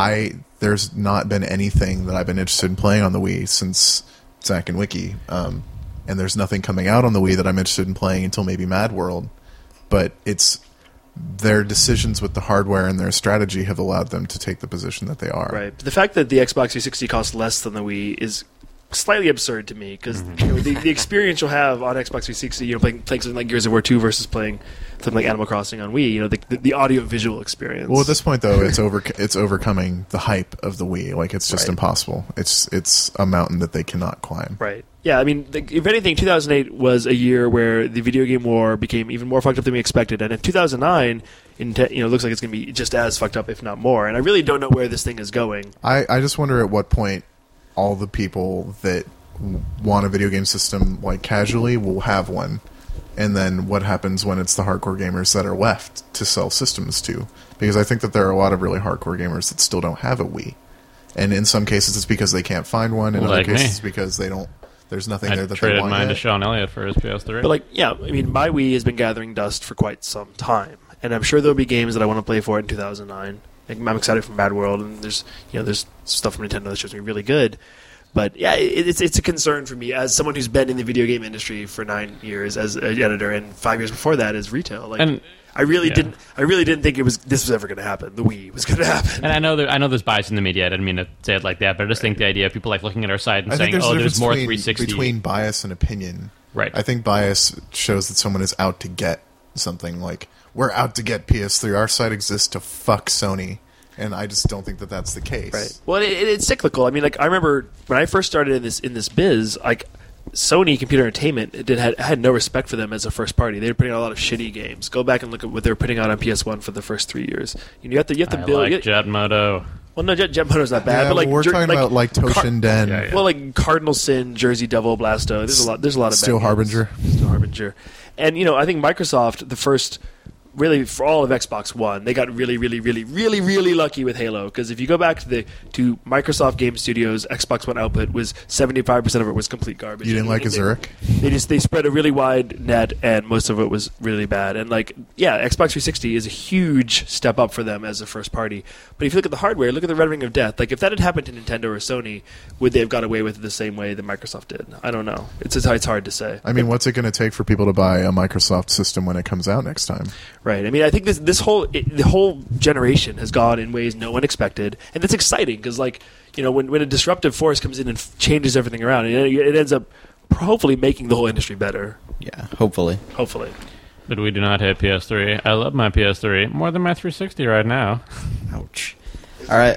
there's not been anything that I've been interested in playing on the Wii since Zack and Wiki, and there's nothing coming out on the Wii that I'm interested in playing until maybe Mad World, but it's their decisions with the hardware and their strategy have allowed them to take the position that they are. Right. But the fact that the Xbox 360 costs less than the Wii is slightly absurd to me because the experience you'll have on Xbox 360, playing something like Gears of War 2 versus playing something like Animal Crossing on Wii, the audio visual experience. Well, at this point though, it's overcoming the hype of the Wii. Like it's just impossible. It's a mountain that they cannot climb. Right. Yeah, I mean, if anything, 2008 was a year where the video game war became even more fucked up than we expected. And in 2009, it looks like it's going to be just as fucked up, if not more. And I really don't know where this thing is going. I just wonder at what point all the people that want a video game system like casually will have one. And then what happens when it's the hardcore gamers that are left to sell systems to? Because I think that there are a lot of really hardcore gamers that still don't have a Wii. And in some cases it's because they can't find one. In other cases it's because they don't. There's nothing there that they want. I traded mine to Sean Elliott for his PS3. But my Wii has been gathering dust for quite some time, and I'm sure there'll be games that I want to play for it in 2009. I'm excited for Mad World, and there's stuff from Nintendo that's just really good. But yeah, it's a concern for me as someone who's been in the video game industry for 9 years as an editor, and 5 years before that as retail. I really didn't think this was ever going to happen. The Wii was going to happen. And I know there's bias in the media. I didn't mean to say it like that, but I just think the idea of people looking at our site and saying, there's more 360. Between bias and opinion. Right. I think bias shows that someone is out to get something. Like, we're out to get PS3. Our site exists to fuck Sony. And I just don't think that that's the case. Right. Well, it's cyclical. I mean, I remember when I first started in this biz, Sony Computer Entertainment had no respect for them as a first party. They were putting out a lot of shitty games. Go back and look at what they were putting out on PS1 for the first 3 years. You have to I build. like Jet Moto. Well, no, Jet Moto's not bad, Yeah, but like we're talking about like Toshin Den, Yeah. well, like Cardinal Sin, Jersey Devil, Blasto. There's a lot of bad Steel games. Harbinger. Steel Harbinger, and I think Microsoft, the first. Really, for all of Xbox One, they got really, really, really, really, really lucky with Halo. Because if you go back to Microsoft Game Studios, Xbox One output was 75% of it was complete garbage. You didn't like Azuric? They spread a really wide net, and most of it was really bad. And Xbox 360 is a huge step up for them as a first party. But if you look at the hardware, look at the Red Ring of Death. Like if that had happened to Nintendo or Sony, would they have got away with it the same way that Microsoft did? I don't know. It's hard to say. I mean, what's it going to take for people to buy a Microsoft system when it comes out next time? Right. I mean, I think the whole generation has gone in ways no one expected, and that's exciting because, when a disruptive force comes in and changes everything around, it ends up hopefully making the whole industry better. Yeah, hopefully. Hopefully. But we do not hit PS3. I love my PS3 more than my 360 right now. Ouch. All right.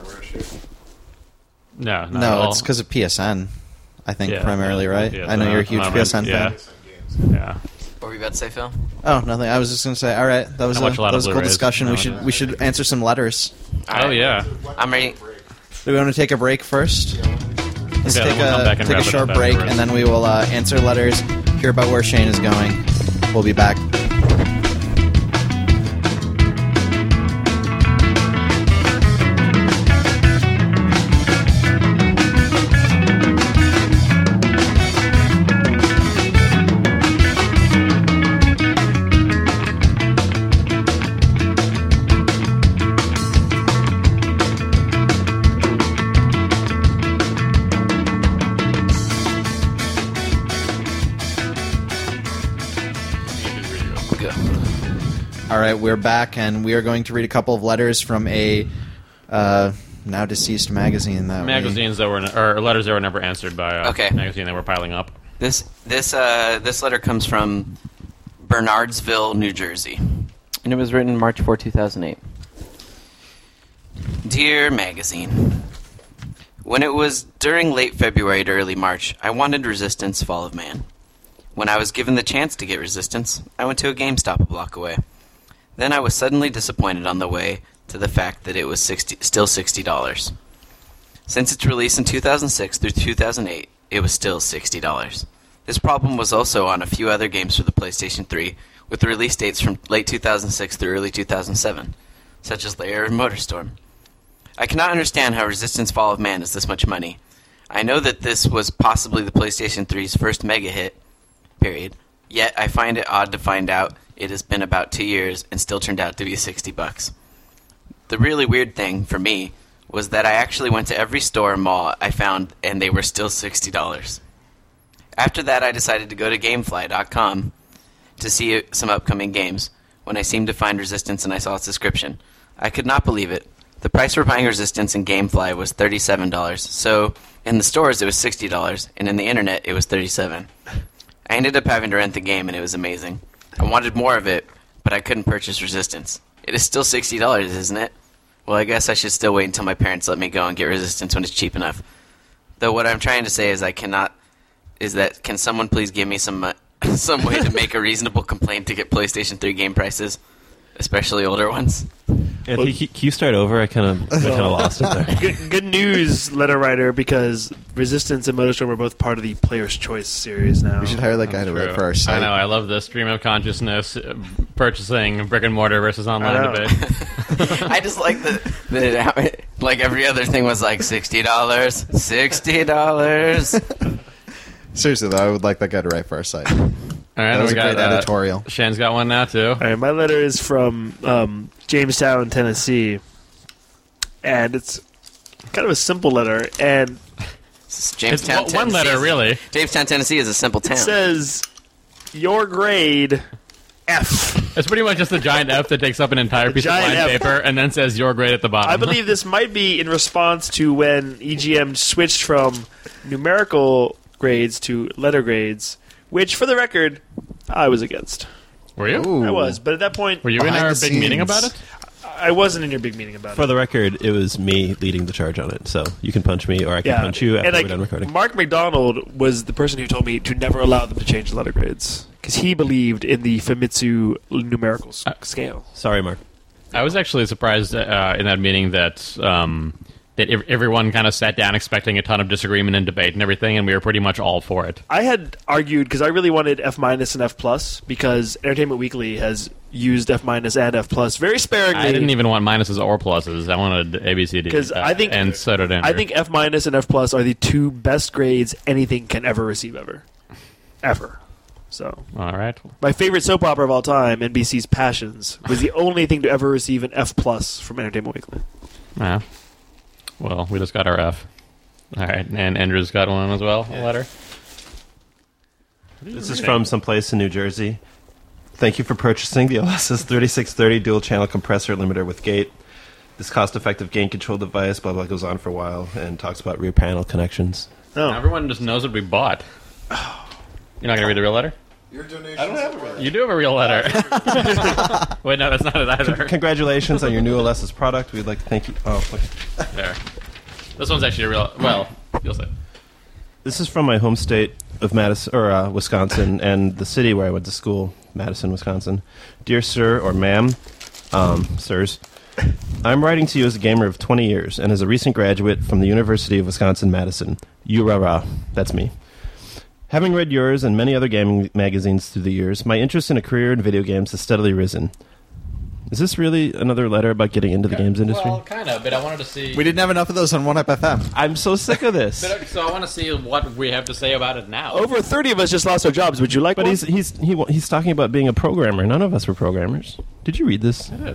No, not at No, all. it's because of PSN, I think, Yeah, primarily, right? PSN. I know you're a huge I'm PSN yeah. fan. Yeah. What were you about to say, Phil? Oh, nothing. I was just going to say, all right, that was I watch a lot that of was a cool Blu-rays discussion. nowadays. We should answer some letters. Oh, yeah. I'm ready. Do we want to take a break first? Let's Okay, take then we'll come back and take a wrap it short up break, afterwards. and then we will answer letters, hear about where Shane is going. We'll be back. Go. All right, we're back, and we are going to read a couple of letters from a now deceased magazine. Magazines that were or letters that were never answered by Okay. magazine that were piling up. This letter comes from Bernardsville, New Jersey, and it was written March 4, 2008. Dear magazine, when it was during late February to early March, I wanted Resistance: Fall of Man. When I was given the chance to get Resistance, I went to a GameStop a block away. Then I was suddenly disappointed on the way to the fact that it was still $60. Since its release in 2006 through 2008, it was still $60. This problem was also on a few other games for the PlayStation 3, with the release dates from late 2006 through early 2007, such as Lair and Motorstorm. I cannot understand how Resistance: Fall of Man is this much money. I know that this was possibly the PlayStation 3's first mega hit, period. Yet I find it odd to find out it has been about 2 years and still turned out to be $60. The really weird thing for me was that I actually went to every store and mall I found, and they were still $60. After that, I decided to go to GameFly.com to see some upcoming games. When I seemed to find Resistance and I saw its description, I could not believe it. The price for buying Resistance in GameFly was $37, so in the stores it was $60, and in the internet it was $37. I ended up having to rent the game, and it was amazing. I wanted more of it, but I couldn't purchase Resistance. It is still $60, isn't it? Well, I guess I should still wait until my parents let me go and get Resistance when it's cheap enough. Though what I'm trying to say is can someone please give me some way to make a reasonable complaint to get PlayStation 3 game prices, especially older ones? And can you start over? I kind of lost it there. Good news, letter writer, because Resistance and Motorstorm are both part of the Player's Choice series now. We should hire that guy to write for our site. I know. I love this stream of consciousness, purchasing brick and mortar versus online I know. debate. I just like that like every other thing was like $60, $60. Seriously, though, I would like that guy to write for our site. All right, That was we a got great editorial. Shane's got one now too. All right, my letter is from Jamestown, Tennessee, and it's kind of a simple letter, and It's Jamestown, one letter, Tennessee. really. Jamestown, Tennessee is a simple town. it says, "Your grade, F." It's pretty much just a giant F that takes up an entire piece of giant line F. paper and then says your grade at the bottom. I believe this might be in response to when EGM switched from numerical grades to letter grades, which, for the record, I was against. Were you? Ooh. I was, but at that point, Were you in Behind our the big meeting scenes. about it? I wasn't in your big meeting about For it. the record, it was me leading the charge on it, so you can punch me or I can punch you after and we're done recording. Mark McDonald was the person who told me to never allow them to change the letter grades because he believed in the Famitsu numerical scale. Sorry, Mark. I was actually surprised in that meeting that that everyone kind of sat down expecting a ton of disagreement and debate and everything, and we were pretty much all for it. I had argued because I really wanted F- and F+, because Entertainment Weekly has used F- and F+, very sparingly. I didn't even want minuses or pluses. I wanted ABCD. Because I think, and so did Andrew. I think F- and F+ are the two best grades anything can ever receive ever. So, all right. my favorite soap opera of all time, NBC's Passions, was the only thing to ever receive an F+ from Entertainment Weekly. Yeah. Well, we just got our F. All right, and Andrew's got one as well. A letter. This is from someplace in New Jersey. Thank you for purchasing the OLS's 3630 dual-channel compressor limiter with gate. This cost-effective gain control device, blah, blah, goes on for a while and talks about rear panel connections. Oh, Everyone just knows what we bought. You're not going to read the real letter? Your donation. I don't have a real You do have a real letter. Wait, no, that's not it either. Congratulations on your new OLS's product. We'd like to thank you. Oh, okay. There. This one's actually a real... Well, you'll see. This is from my home state of Madison, or Wisconsin, and the city where I went to school, Madison, Wisconsin. Dear sir or ma'am, sirs, I'm writing to you as a gamer of 20 years and as a recent graduate from the University of Wisconsin-Madison. Urara, that's me. Having read yours and many other gaming magazines through the years, my interest in a career in video games has steadily risen. Is this really another letter about getting into the games industry? Well, kind of, but I wanted to see... We didn't have enough of those on 1UP FM. I'm so sick of this. So I want to see what we have to say about it now. over 30 of us just lost our jobs. Would you like But one? he's talking about being a programmer. None of us were programmers. Did you read this? I did.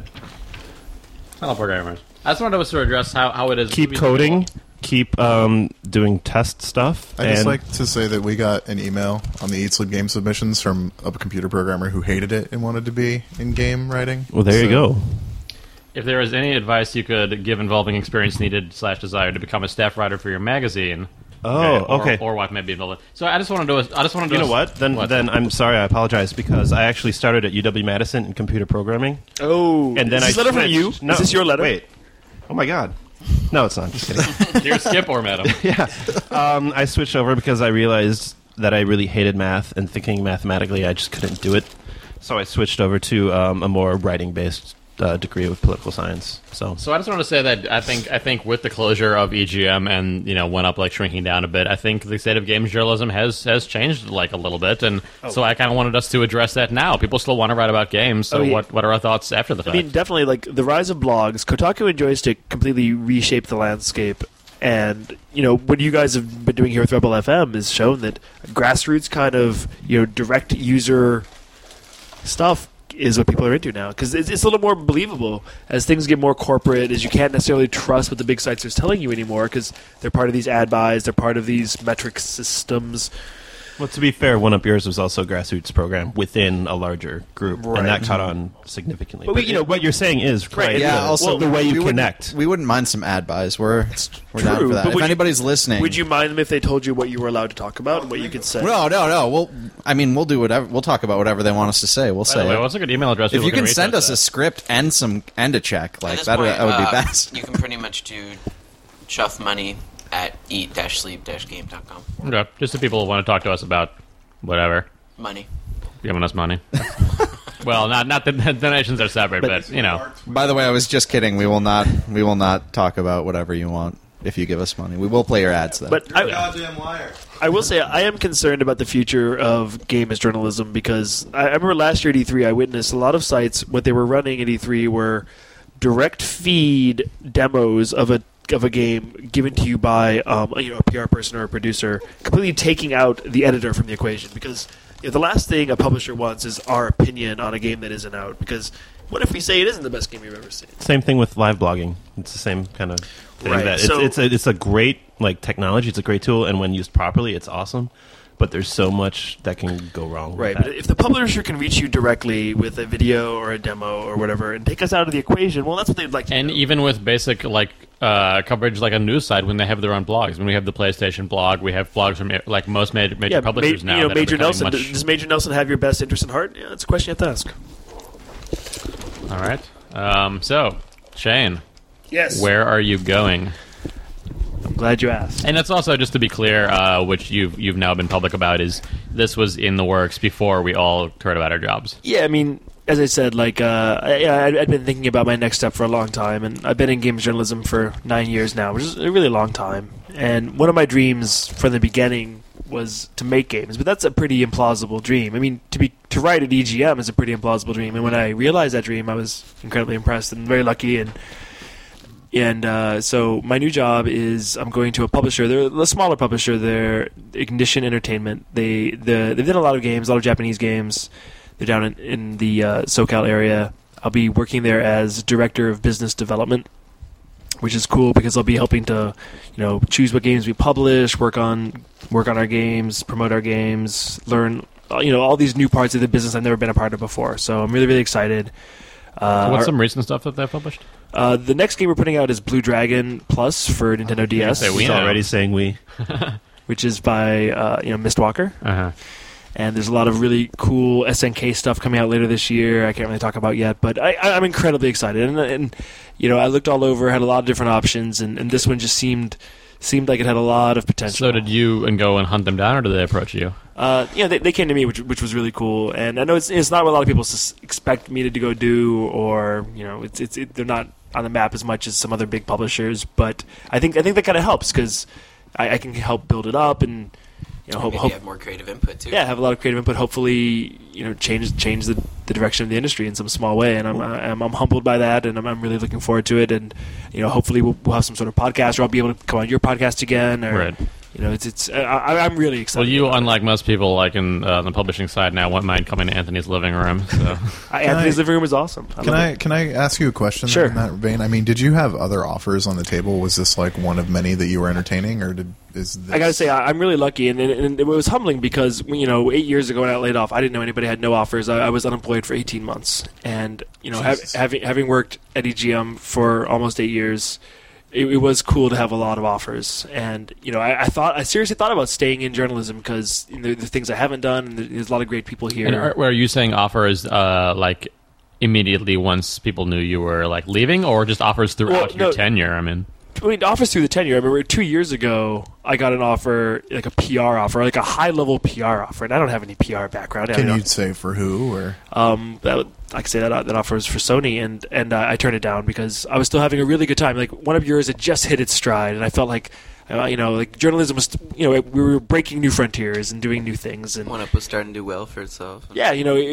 Hello, programmers. I just wanted us to address how it is... Keep coding. Keep doing test stuff. I just and like to say that we got an email on the Eat Sleep Game submissions from a computer programmer who hated it and wanted to be in game writing. Well, there you go. If there is any advice you could give involving experience needed / desire to become a staff writer for your magazine... Oh, okay. Or what may be involved. So I just want to do... You know what? Then I'm sorry. I apologize because I actually started at UW-Madison in computer programming. Oh, And then is this I letter from switched. you? No, Is this your letter? Wait. Oh my God. No, it's not. Just kidding. Dear Skip or Madam. Yeah. I switched over because I realized that I really hated math and thinking mathematically I just couldn't do it. So I switched over to a more writing-based degree with political science. So I just want to say that I think with the closure of EGM and 1UP like shrinking down a bit, I think the state of games journalism has changed like a little bit, and so I kind of wanted us to address that now. People still want to write about games, so what are our thoughts after the fact? I mean, definitely, like, the rise of blogs, Kotaku enjoys to completely reshape the landscape. And, what you guys have been doing here with Rebel FM has shown that grassroots kind of, direct user stuff is what people are into now. Because it's a little more believable as things get more corporate, as you can't necessarily trust what the big sites are telling you anymore because they're part of these ad buys, they're part of these metric systems. Well, to be fair, 1UP Yours was also a grassroots program within a larger group, Right. and that caught on significantly. But But, what you're saying is correct. Yeah, also the way you we connect. We wouldn't mind some ad buys. We're down True, for that. but If would you- anybody's listening, Would you mind them if they told you what you were allowed to talk about and what you could say? No. We'll do whatever. We'll talk about whatever they want us to say. We'll By say the way, it. what's a good email address? If people you can reach send out us to? a script and a check, At like this that point, would be best. You can pretty much do chuff money at eat-sleep-game.com. Okay. Just the people who want to talk to us about whatever, Money. giving us money. Well, not the donations are separate, but By the way, I was just kidding. We will not talk about whatever you want if you give us money. We will play your ads though. But Goddamn liar. I will say I am concerned about the future of game as journalism because I remember last year at E3 I witnessed a lot of sites, what they were running at E3 were direct feed demos of a game given to you by a PR person or a producer, completely taking out the editor from the equation. Because the last thing a publisher wants is our opinion on a game that isn't out. Because what if we say it isn't the best game you've ever seen? Same thing with live blogging. It's the same kind of thing. Right, That so- it's a great technology. It's a great tool, and when used properly, it's awesome. But there's so much that can go wrong. with Right, that. but if the publisher can reach you directly with a video or a demo or whatever and take us out of the equation, well, that's what they'd like to and do. even with basic coverage like a news site when they have their own blogs. When we have the PlayStation blog, we have blogs from like most major publishers now. that are Major becoming Nelson. much- Does Major Nelson have your best interest in heart? Yeah, that's a question you have to ask. All right. So Shane, Yes. where are you going? I'm glad you asked. And it's also, just to be clear, which you've now been public about, is this was in the works before we all heard about our jobs. Yeah, I mean, as I said, like, I'd been thinking about my next step for a long time, and I've been in games journalism for 9 years now, which is a really long time. And one of my dreams from the beginning was to make games, but that's a pretty implausible dream. I mean, to write at EGM is a pretty implausible dream, and when I realized that dream, I was incredibly impressed and very lucky. And so my new job is I'm going to a publisher. They're a smaller publisher. They're Ignition Entertainment. They've done a lot of games, a lot of Japanese games. They're down in the SoCal area. I'll be working there as Director of Business Development, which is cool because I'll be helping to, choose what games we publish, work on our games, promote our games, learn, all these new parts of the business I've never been a part of before. So I'm really, really excited. What's some recent stuff that they've published? The next game we're putting out is Blue Dragon Plus for Nintendo DS. He's already saying we. Which is by Mistwalker. Uh-huh. And there's a lot of really cool SNK stuff coming out later this year. I can't really talk about yet, but I'm incredibly excited. And I looked all over, had a lot of different options, and this one just seemed like it had a lot of potential. So did you and hunt them down, or did they approach you? They came to me, which was really cool. And I know it's not what a lot of people expect me to go do, or they're not on the map as much as some other big publishers. But I think that kind of helps because I can help build it up and. Maybe have more creative input too. Yeah, have a lot of creative input. Hopefully, change the direction of the industry in some small way. And I'm humbled by that, and I'm really looking forward to it. And hopefully we'll have some sort of podcast, or I'll be able to come on your podcast again. Or, right. I'm really excited. Well, you, unlike most people, like in the publishing side now, won't mind coming to Anthony's living room. So. Anthony's living room is awesome. Can I ask you a question? Sure. In that vein, I mean, did you have other offers on the table? Was this like one of many that you were entertaining, or is this? I gotta say, I'm really lucky, and it was humbling because 8 years ago when I got laid off, I didn't know anybody had no offers. I was unemployed for 18 months, and having worked at EGM for almost 8 years. It was cool to have a lot of offers, and I seriously thought about staying in journalism because the things I haven't done, and there's a lot of great people here. And are you saying offers like immediately once people knew you were like leaving, or just offers throughout your tenure? I mean, offers through the tenure. I remember 2 years ago, I got an offer, like a PR offer, like a high-level PR offer, and I don't have any PR background. Can you say for who? Or I can say that offer was for Sony, and I turned it down because I was still having a really good time. Like, One Up Yours had just hit its stride, and I felt like, like journalism was, we were breaking new frontiers and doing new things. And One Up was starting to do well for itself. Yeah,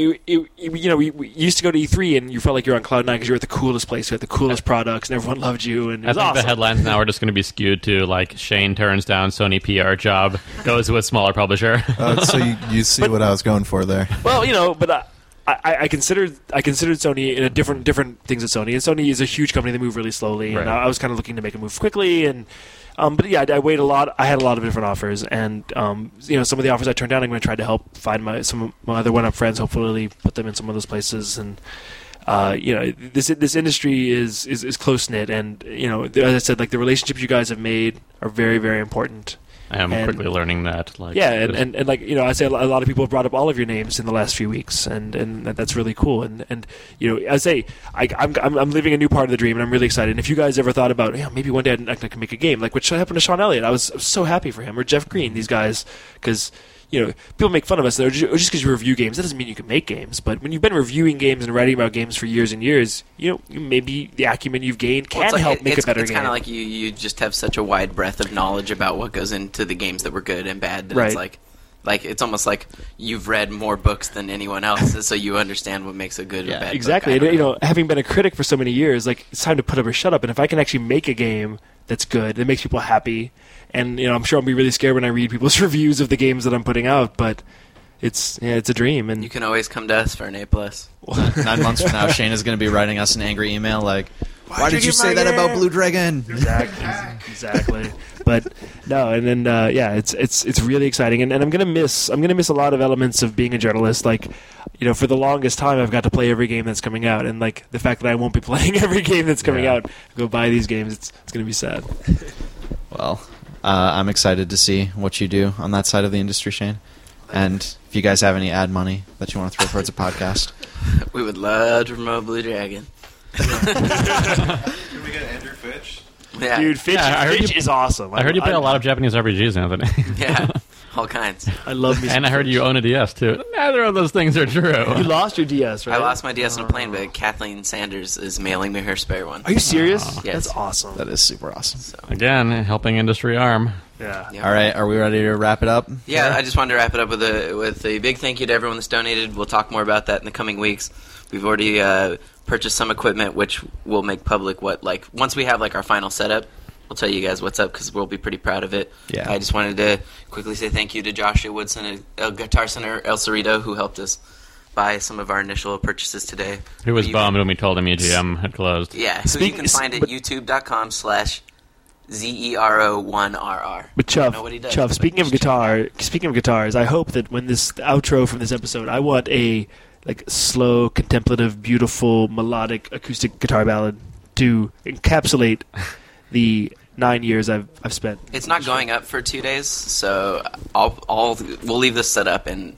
we used to go to E3, and you felt like you were on Cloud 9 because you were at the coolest place, you had the coolest products, and everyone loved you. And it was awesome. The headlines now are just going to be skewed to like Shane turns down Sony PR job, goes with smaller publisher. So you see what I was going for there. Well, but. I considered Sony in a different things at Sony, and Sony is a huge company. They move really slowly, right. And I was kind of looking to make a move quickly. And but yeah, I waited a lot. I had a lot of different offers, and some of the offers I turned down, I'm going to try to help find some of my other one-up friends. Hopefully, put them in some of those places. And this industry is close knit, and as I said, like the relationships you guys have made are very, very important. I am quickly learning that. And like I say, a lot of people have brought up all of your names in the last few weeks, and that's really cool. And I say, I'm living a new part of the dream, and I'm really excited. And if you guys ever thought about, maybe one day I can make a game, like what happened to Sean Elliott, I was so happy for him, or Jeff Green, these guys, because. People make fun of us just because you review games. That doesn't mean you can make games. But when you've been reviewing games and writing about games for years and years, maybe the acumen you've gained can help make a better game. It's kind of like you just have such a wide breadth of knowledge about what goes into the games that were good and bad. That right. It's like it's almost like you've read more books than anyone else, so you understand what makes a good or bad. Exactly. book. And, having been a critic for so many years, like it's time to put up or shut up. And if I can actually make a game that's good, that makes people happy. And I'm sure I'll be really scared when I read people's reviews of the games that I'm putting out, but it's a dream. And you can always come to us for an A+. 9 months from now, Shane is going to be writing us an angry email like, "Why did you say that about Blue Dragon?" Exactly. But no, and then it's really exciting, and I'm gonna miss a lot of elements of being a journalist. Like, for the longest time, I've got to play every game that's coming out, and like the fact that I won't be playing every game that's coming out, go buy these games, it's gonna be sad. Well. I'm excited to see what you do on that side of the industry, Shane. And if you guys have any ad money that you want to throw towards a podcast, we would love to promote Blue Dragon. Can we get Andrew Fitch? Yeah. Dude, Fitch, Yeah, I heard Fitch you- is awesome. I heard you play a lot of Japanese RPGs, Anthony. Yeah, all kinds. I love me. And I heard you own a DS, too. Neither of those things are true. You lost your DS, right? I lost my DS on a plane, but Kathleen Sanders is mailing me her spare one. Are you serious? Yes. That's awesome. That is super awesome. So, Again, helping industry arm. Yeah. yeah. All right, are we ready to wrap it up? Yeah, I just wanted to wrap it up with a big thank you to everyone that's donated. We'll talk more about that in the coming weeks. We've already purchased some equipment, which we'll make public. Once we have our final setup, we'll tell you guys what's up because we'll be pretty proud of it. Yeah. I just wanted to quickly say thank you to Joshua Woodson at Guitar Center El Cerrito, who helped us buy some of our initial purchases today. Who was You bummed can- when we told him EGM had closed. Yeah, who you can find at youtube.com/ZERO1RR. But I don't know what he does, Chuff, but speaking of just check it out. guitars, I hope that when this the outro from this episode, I want a slow, contemplative, beautiful, melodic acoustic guitar ballad to encapsulate the 9 years I've spent. It's not going up for 2 days, so we'll leave this set up and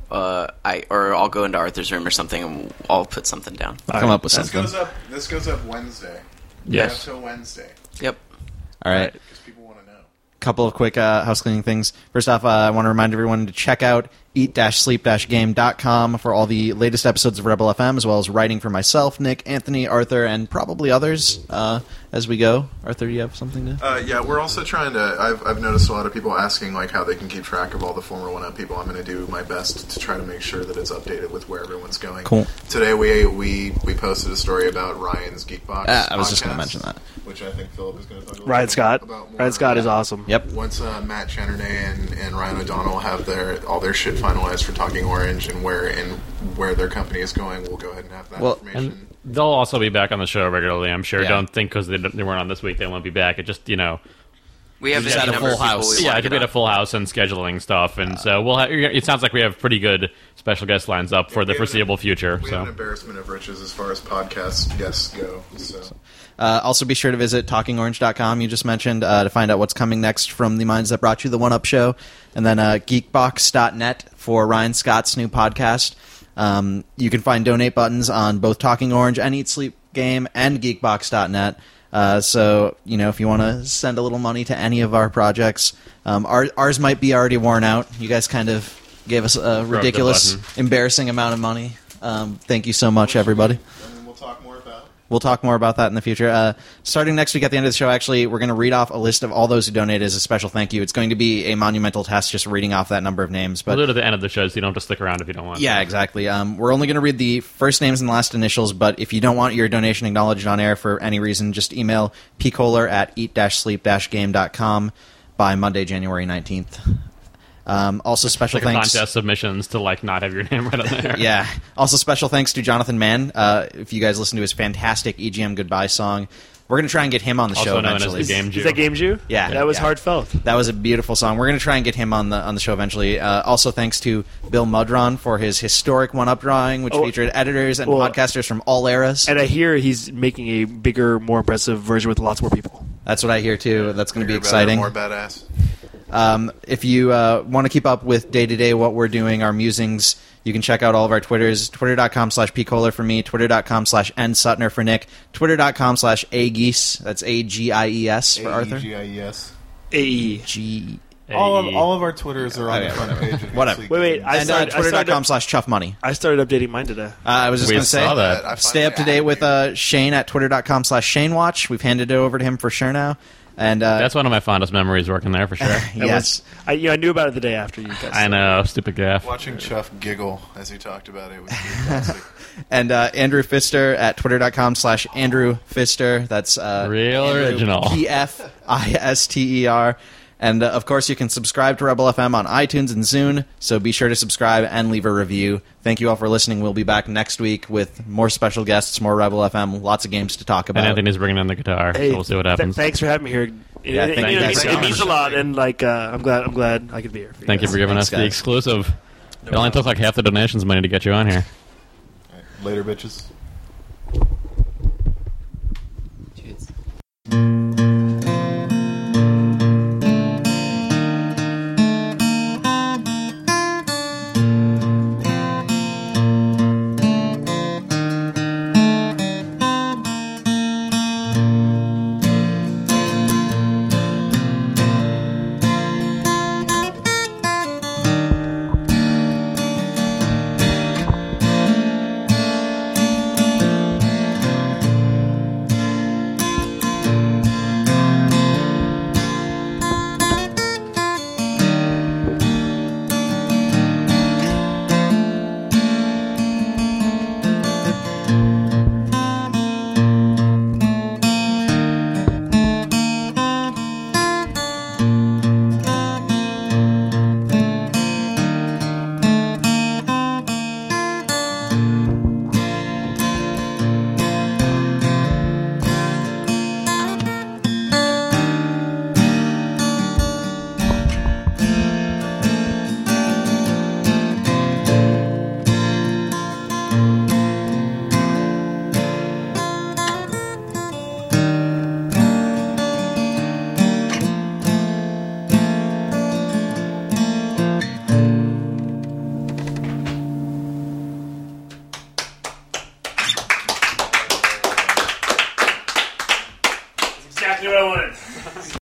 I'll go into Arthur's room or something and I'll put something down. Come up with This something. goes up Wednesday. Yes. Until Wednesday. Yep. All right. Because people want to know. Couple of quick house cleaning things. First off, I want to remind everyone to check out eat-sleep-game.com for all the latest episodes of Rebel FM, as well as writing for myself, Nick, Anthony, Arthur, and probably others as we go. Arthur, do you have something to... Yeah, we're also trying to. I've noticed a lot of people asking how they can keep track of all the former 1UP people. I'm going to do my best to try to make sure that it's updated with where everyone's going. Cool. Today we posted a story about Ryan's Geekbox. I was just going to podcast, mention that. which I think Philip is going to talk about. Ryan Scott. About more. Ryan Scott is awesome. Yep. Once Matt Chernernay and Ryan O'Donnell have all their shit finalized for Talking Orange and where their company is going, we'll go ahead and have that information. And they'll also be back on the show regularly, I'm sure. Yeah. Don't think because they weren't on this week they won't be back. It just, We have We just any had a number full of people house. we yeah, want it to could be get a on. full house and scheduling stuff. And so we'll have, it sounds like we have pretty good special guest lines up for the we have foreseeable future. We have an So embarrassment of riches as far as podcast guests go. So. Also, be sure to visit TalkingOrange.com, you just mentioned, to find out what's coming next from the minds that brought you the 1UP show. And then Geekbox.net for Ryan Scott's new podcast. You can find donate buttons on both Talking Orange and Eat Sleep Game and Geekbox.net. So, if you want to send a little money to any of our projects, ours might be already worn out. You guys kind of gave us a ridiculous, embarrassing amount of money. Thank you so much, everybody. And we'll talk more about. We'll talk more about that in the future. Starting next week at the end of the show, actually, we're going to read off a list of all those who donated as a special thank you. It's going to be a monumental task just reading off that number of names. But we'll do it at the end of the show so you don't have to stick around if you don't want yeah, to. exactly. We're only going to read the first names and last initials, but if you don't want your donation acknowledged on air for any reason, just email pkohler at eat-sleep-game.com by Monday, January 19th. Also, special Like a thanks. contest submissions to not have your name right on there. Yeah. Also, special thanks to Jonathan Mann. If you guys listen to his fantastic EGM Goodbye song, we're going to try and get him on the Also show known eventually. as the Game Jew. Is that Game Jew? Yeah. That was Yeah. heartfelt. That was a beautiful song. We're going to try and get him on the show eventually. Also, thanks to Bill Mudron for his historic 1UP drawing, which featured editors and podcasters from all eras. And I hear he's making a bigger, more impressive version with lots more people. That's what I hear too. That's going to be Bigger, better, exciting. more badass. If you want to keep up with day-to-day what we're doing, our musings, you can check out all of our Twitters. Twitter.com/pkohler for me. Twitter.com/nsutner for Nick. Twitter.com/ageese. That's AGIES for Arthur. AEGIES. AE. G. All of our Twitters are on the front page. of Whatever. Geek Wait, League. And Twitter.com/chuffmoney. I started updating mine today. I was just We going to say, saw that. I finally stay up to date with Shane at Twitter.com/ShaneWatch. We've handed it over to him for sure now. And That's one of my fondest memories working there for sure. yes. I knew about it the day after you guys. I know, stupid gaff. Watching Chuff giggle as he talked about it was fantastic. And Andrew Pfister at Twitter.com/Andrew Pfister. That's Real Andrew original. PFISTER. And, of course, you can subscribe to Rebel FM on iTunes and Zune, so be sure to subscribe and leave a review. Thank you all for listening. We'll be back next week with more special guests, more Rebel FM, lots of games to talk about. And Anthony's bringing in the guitar, Hey, so we'll see what happens. Thanks for having me here. Yeah, thank you guys so it means much. a lot, and I'm glad I could be here. Thank you for giving Thanks, us the guys. exclusive. It only took like half the donations money to get you on here. Later, bitches. Cheers.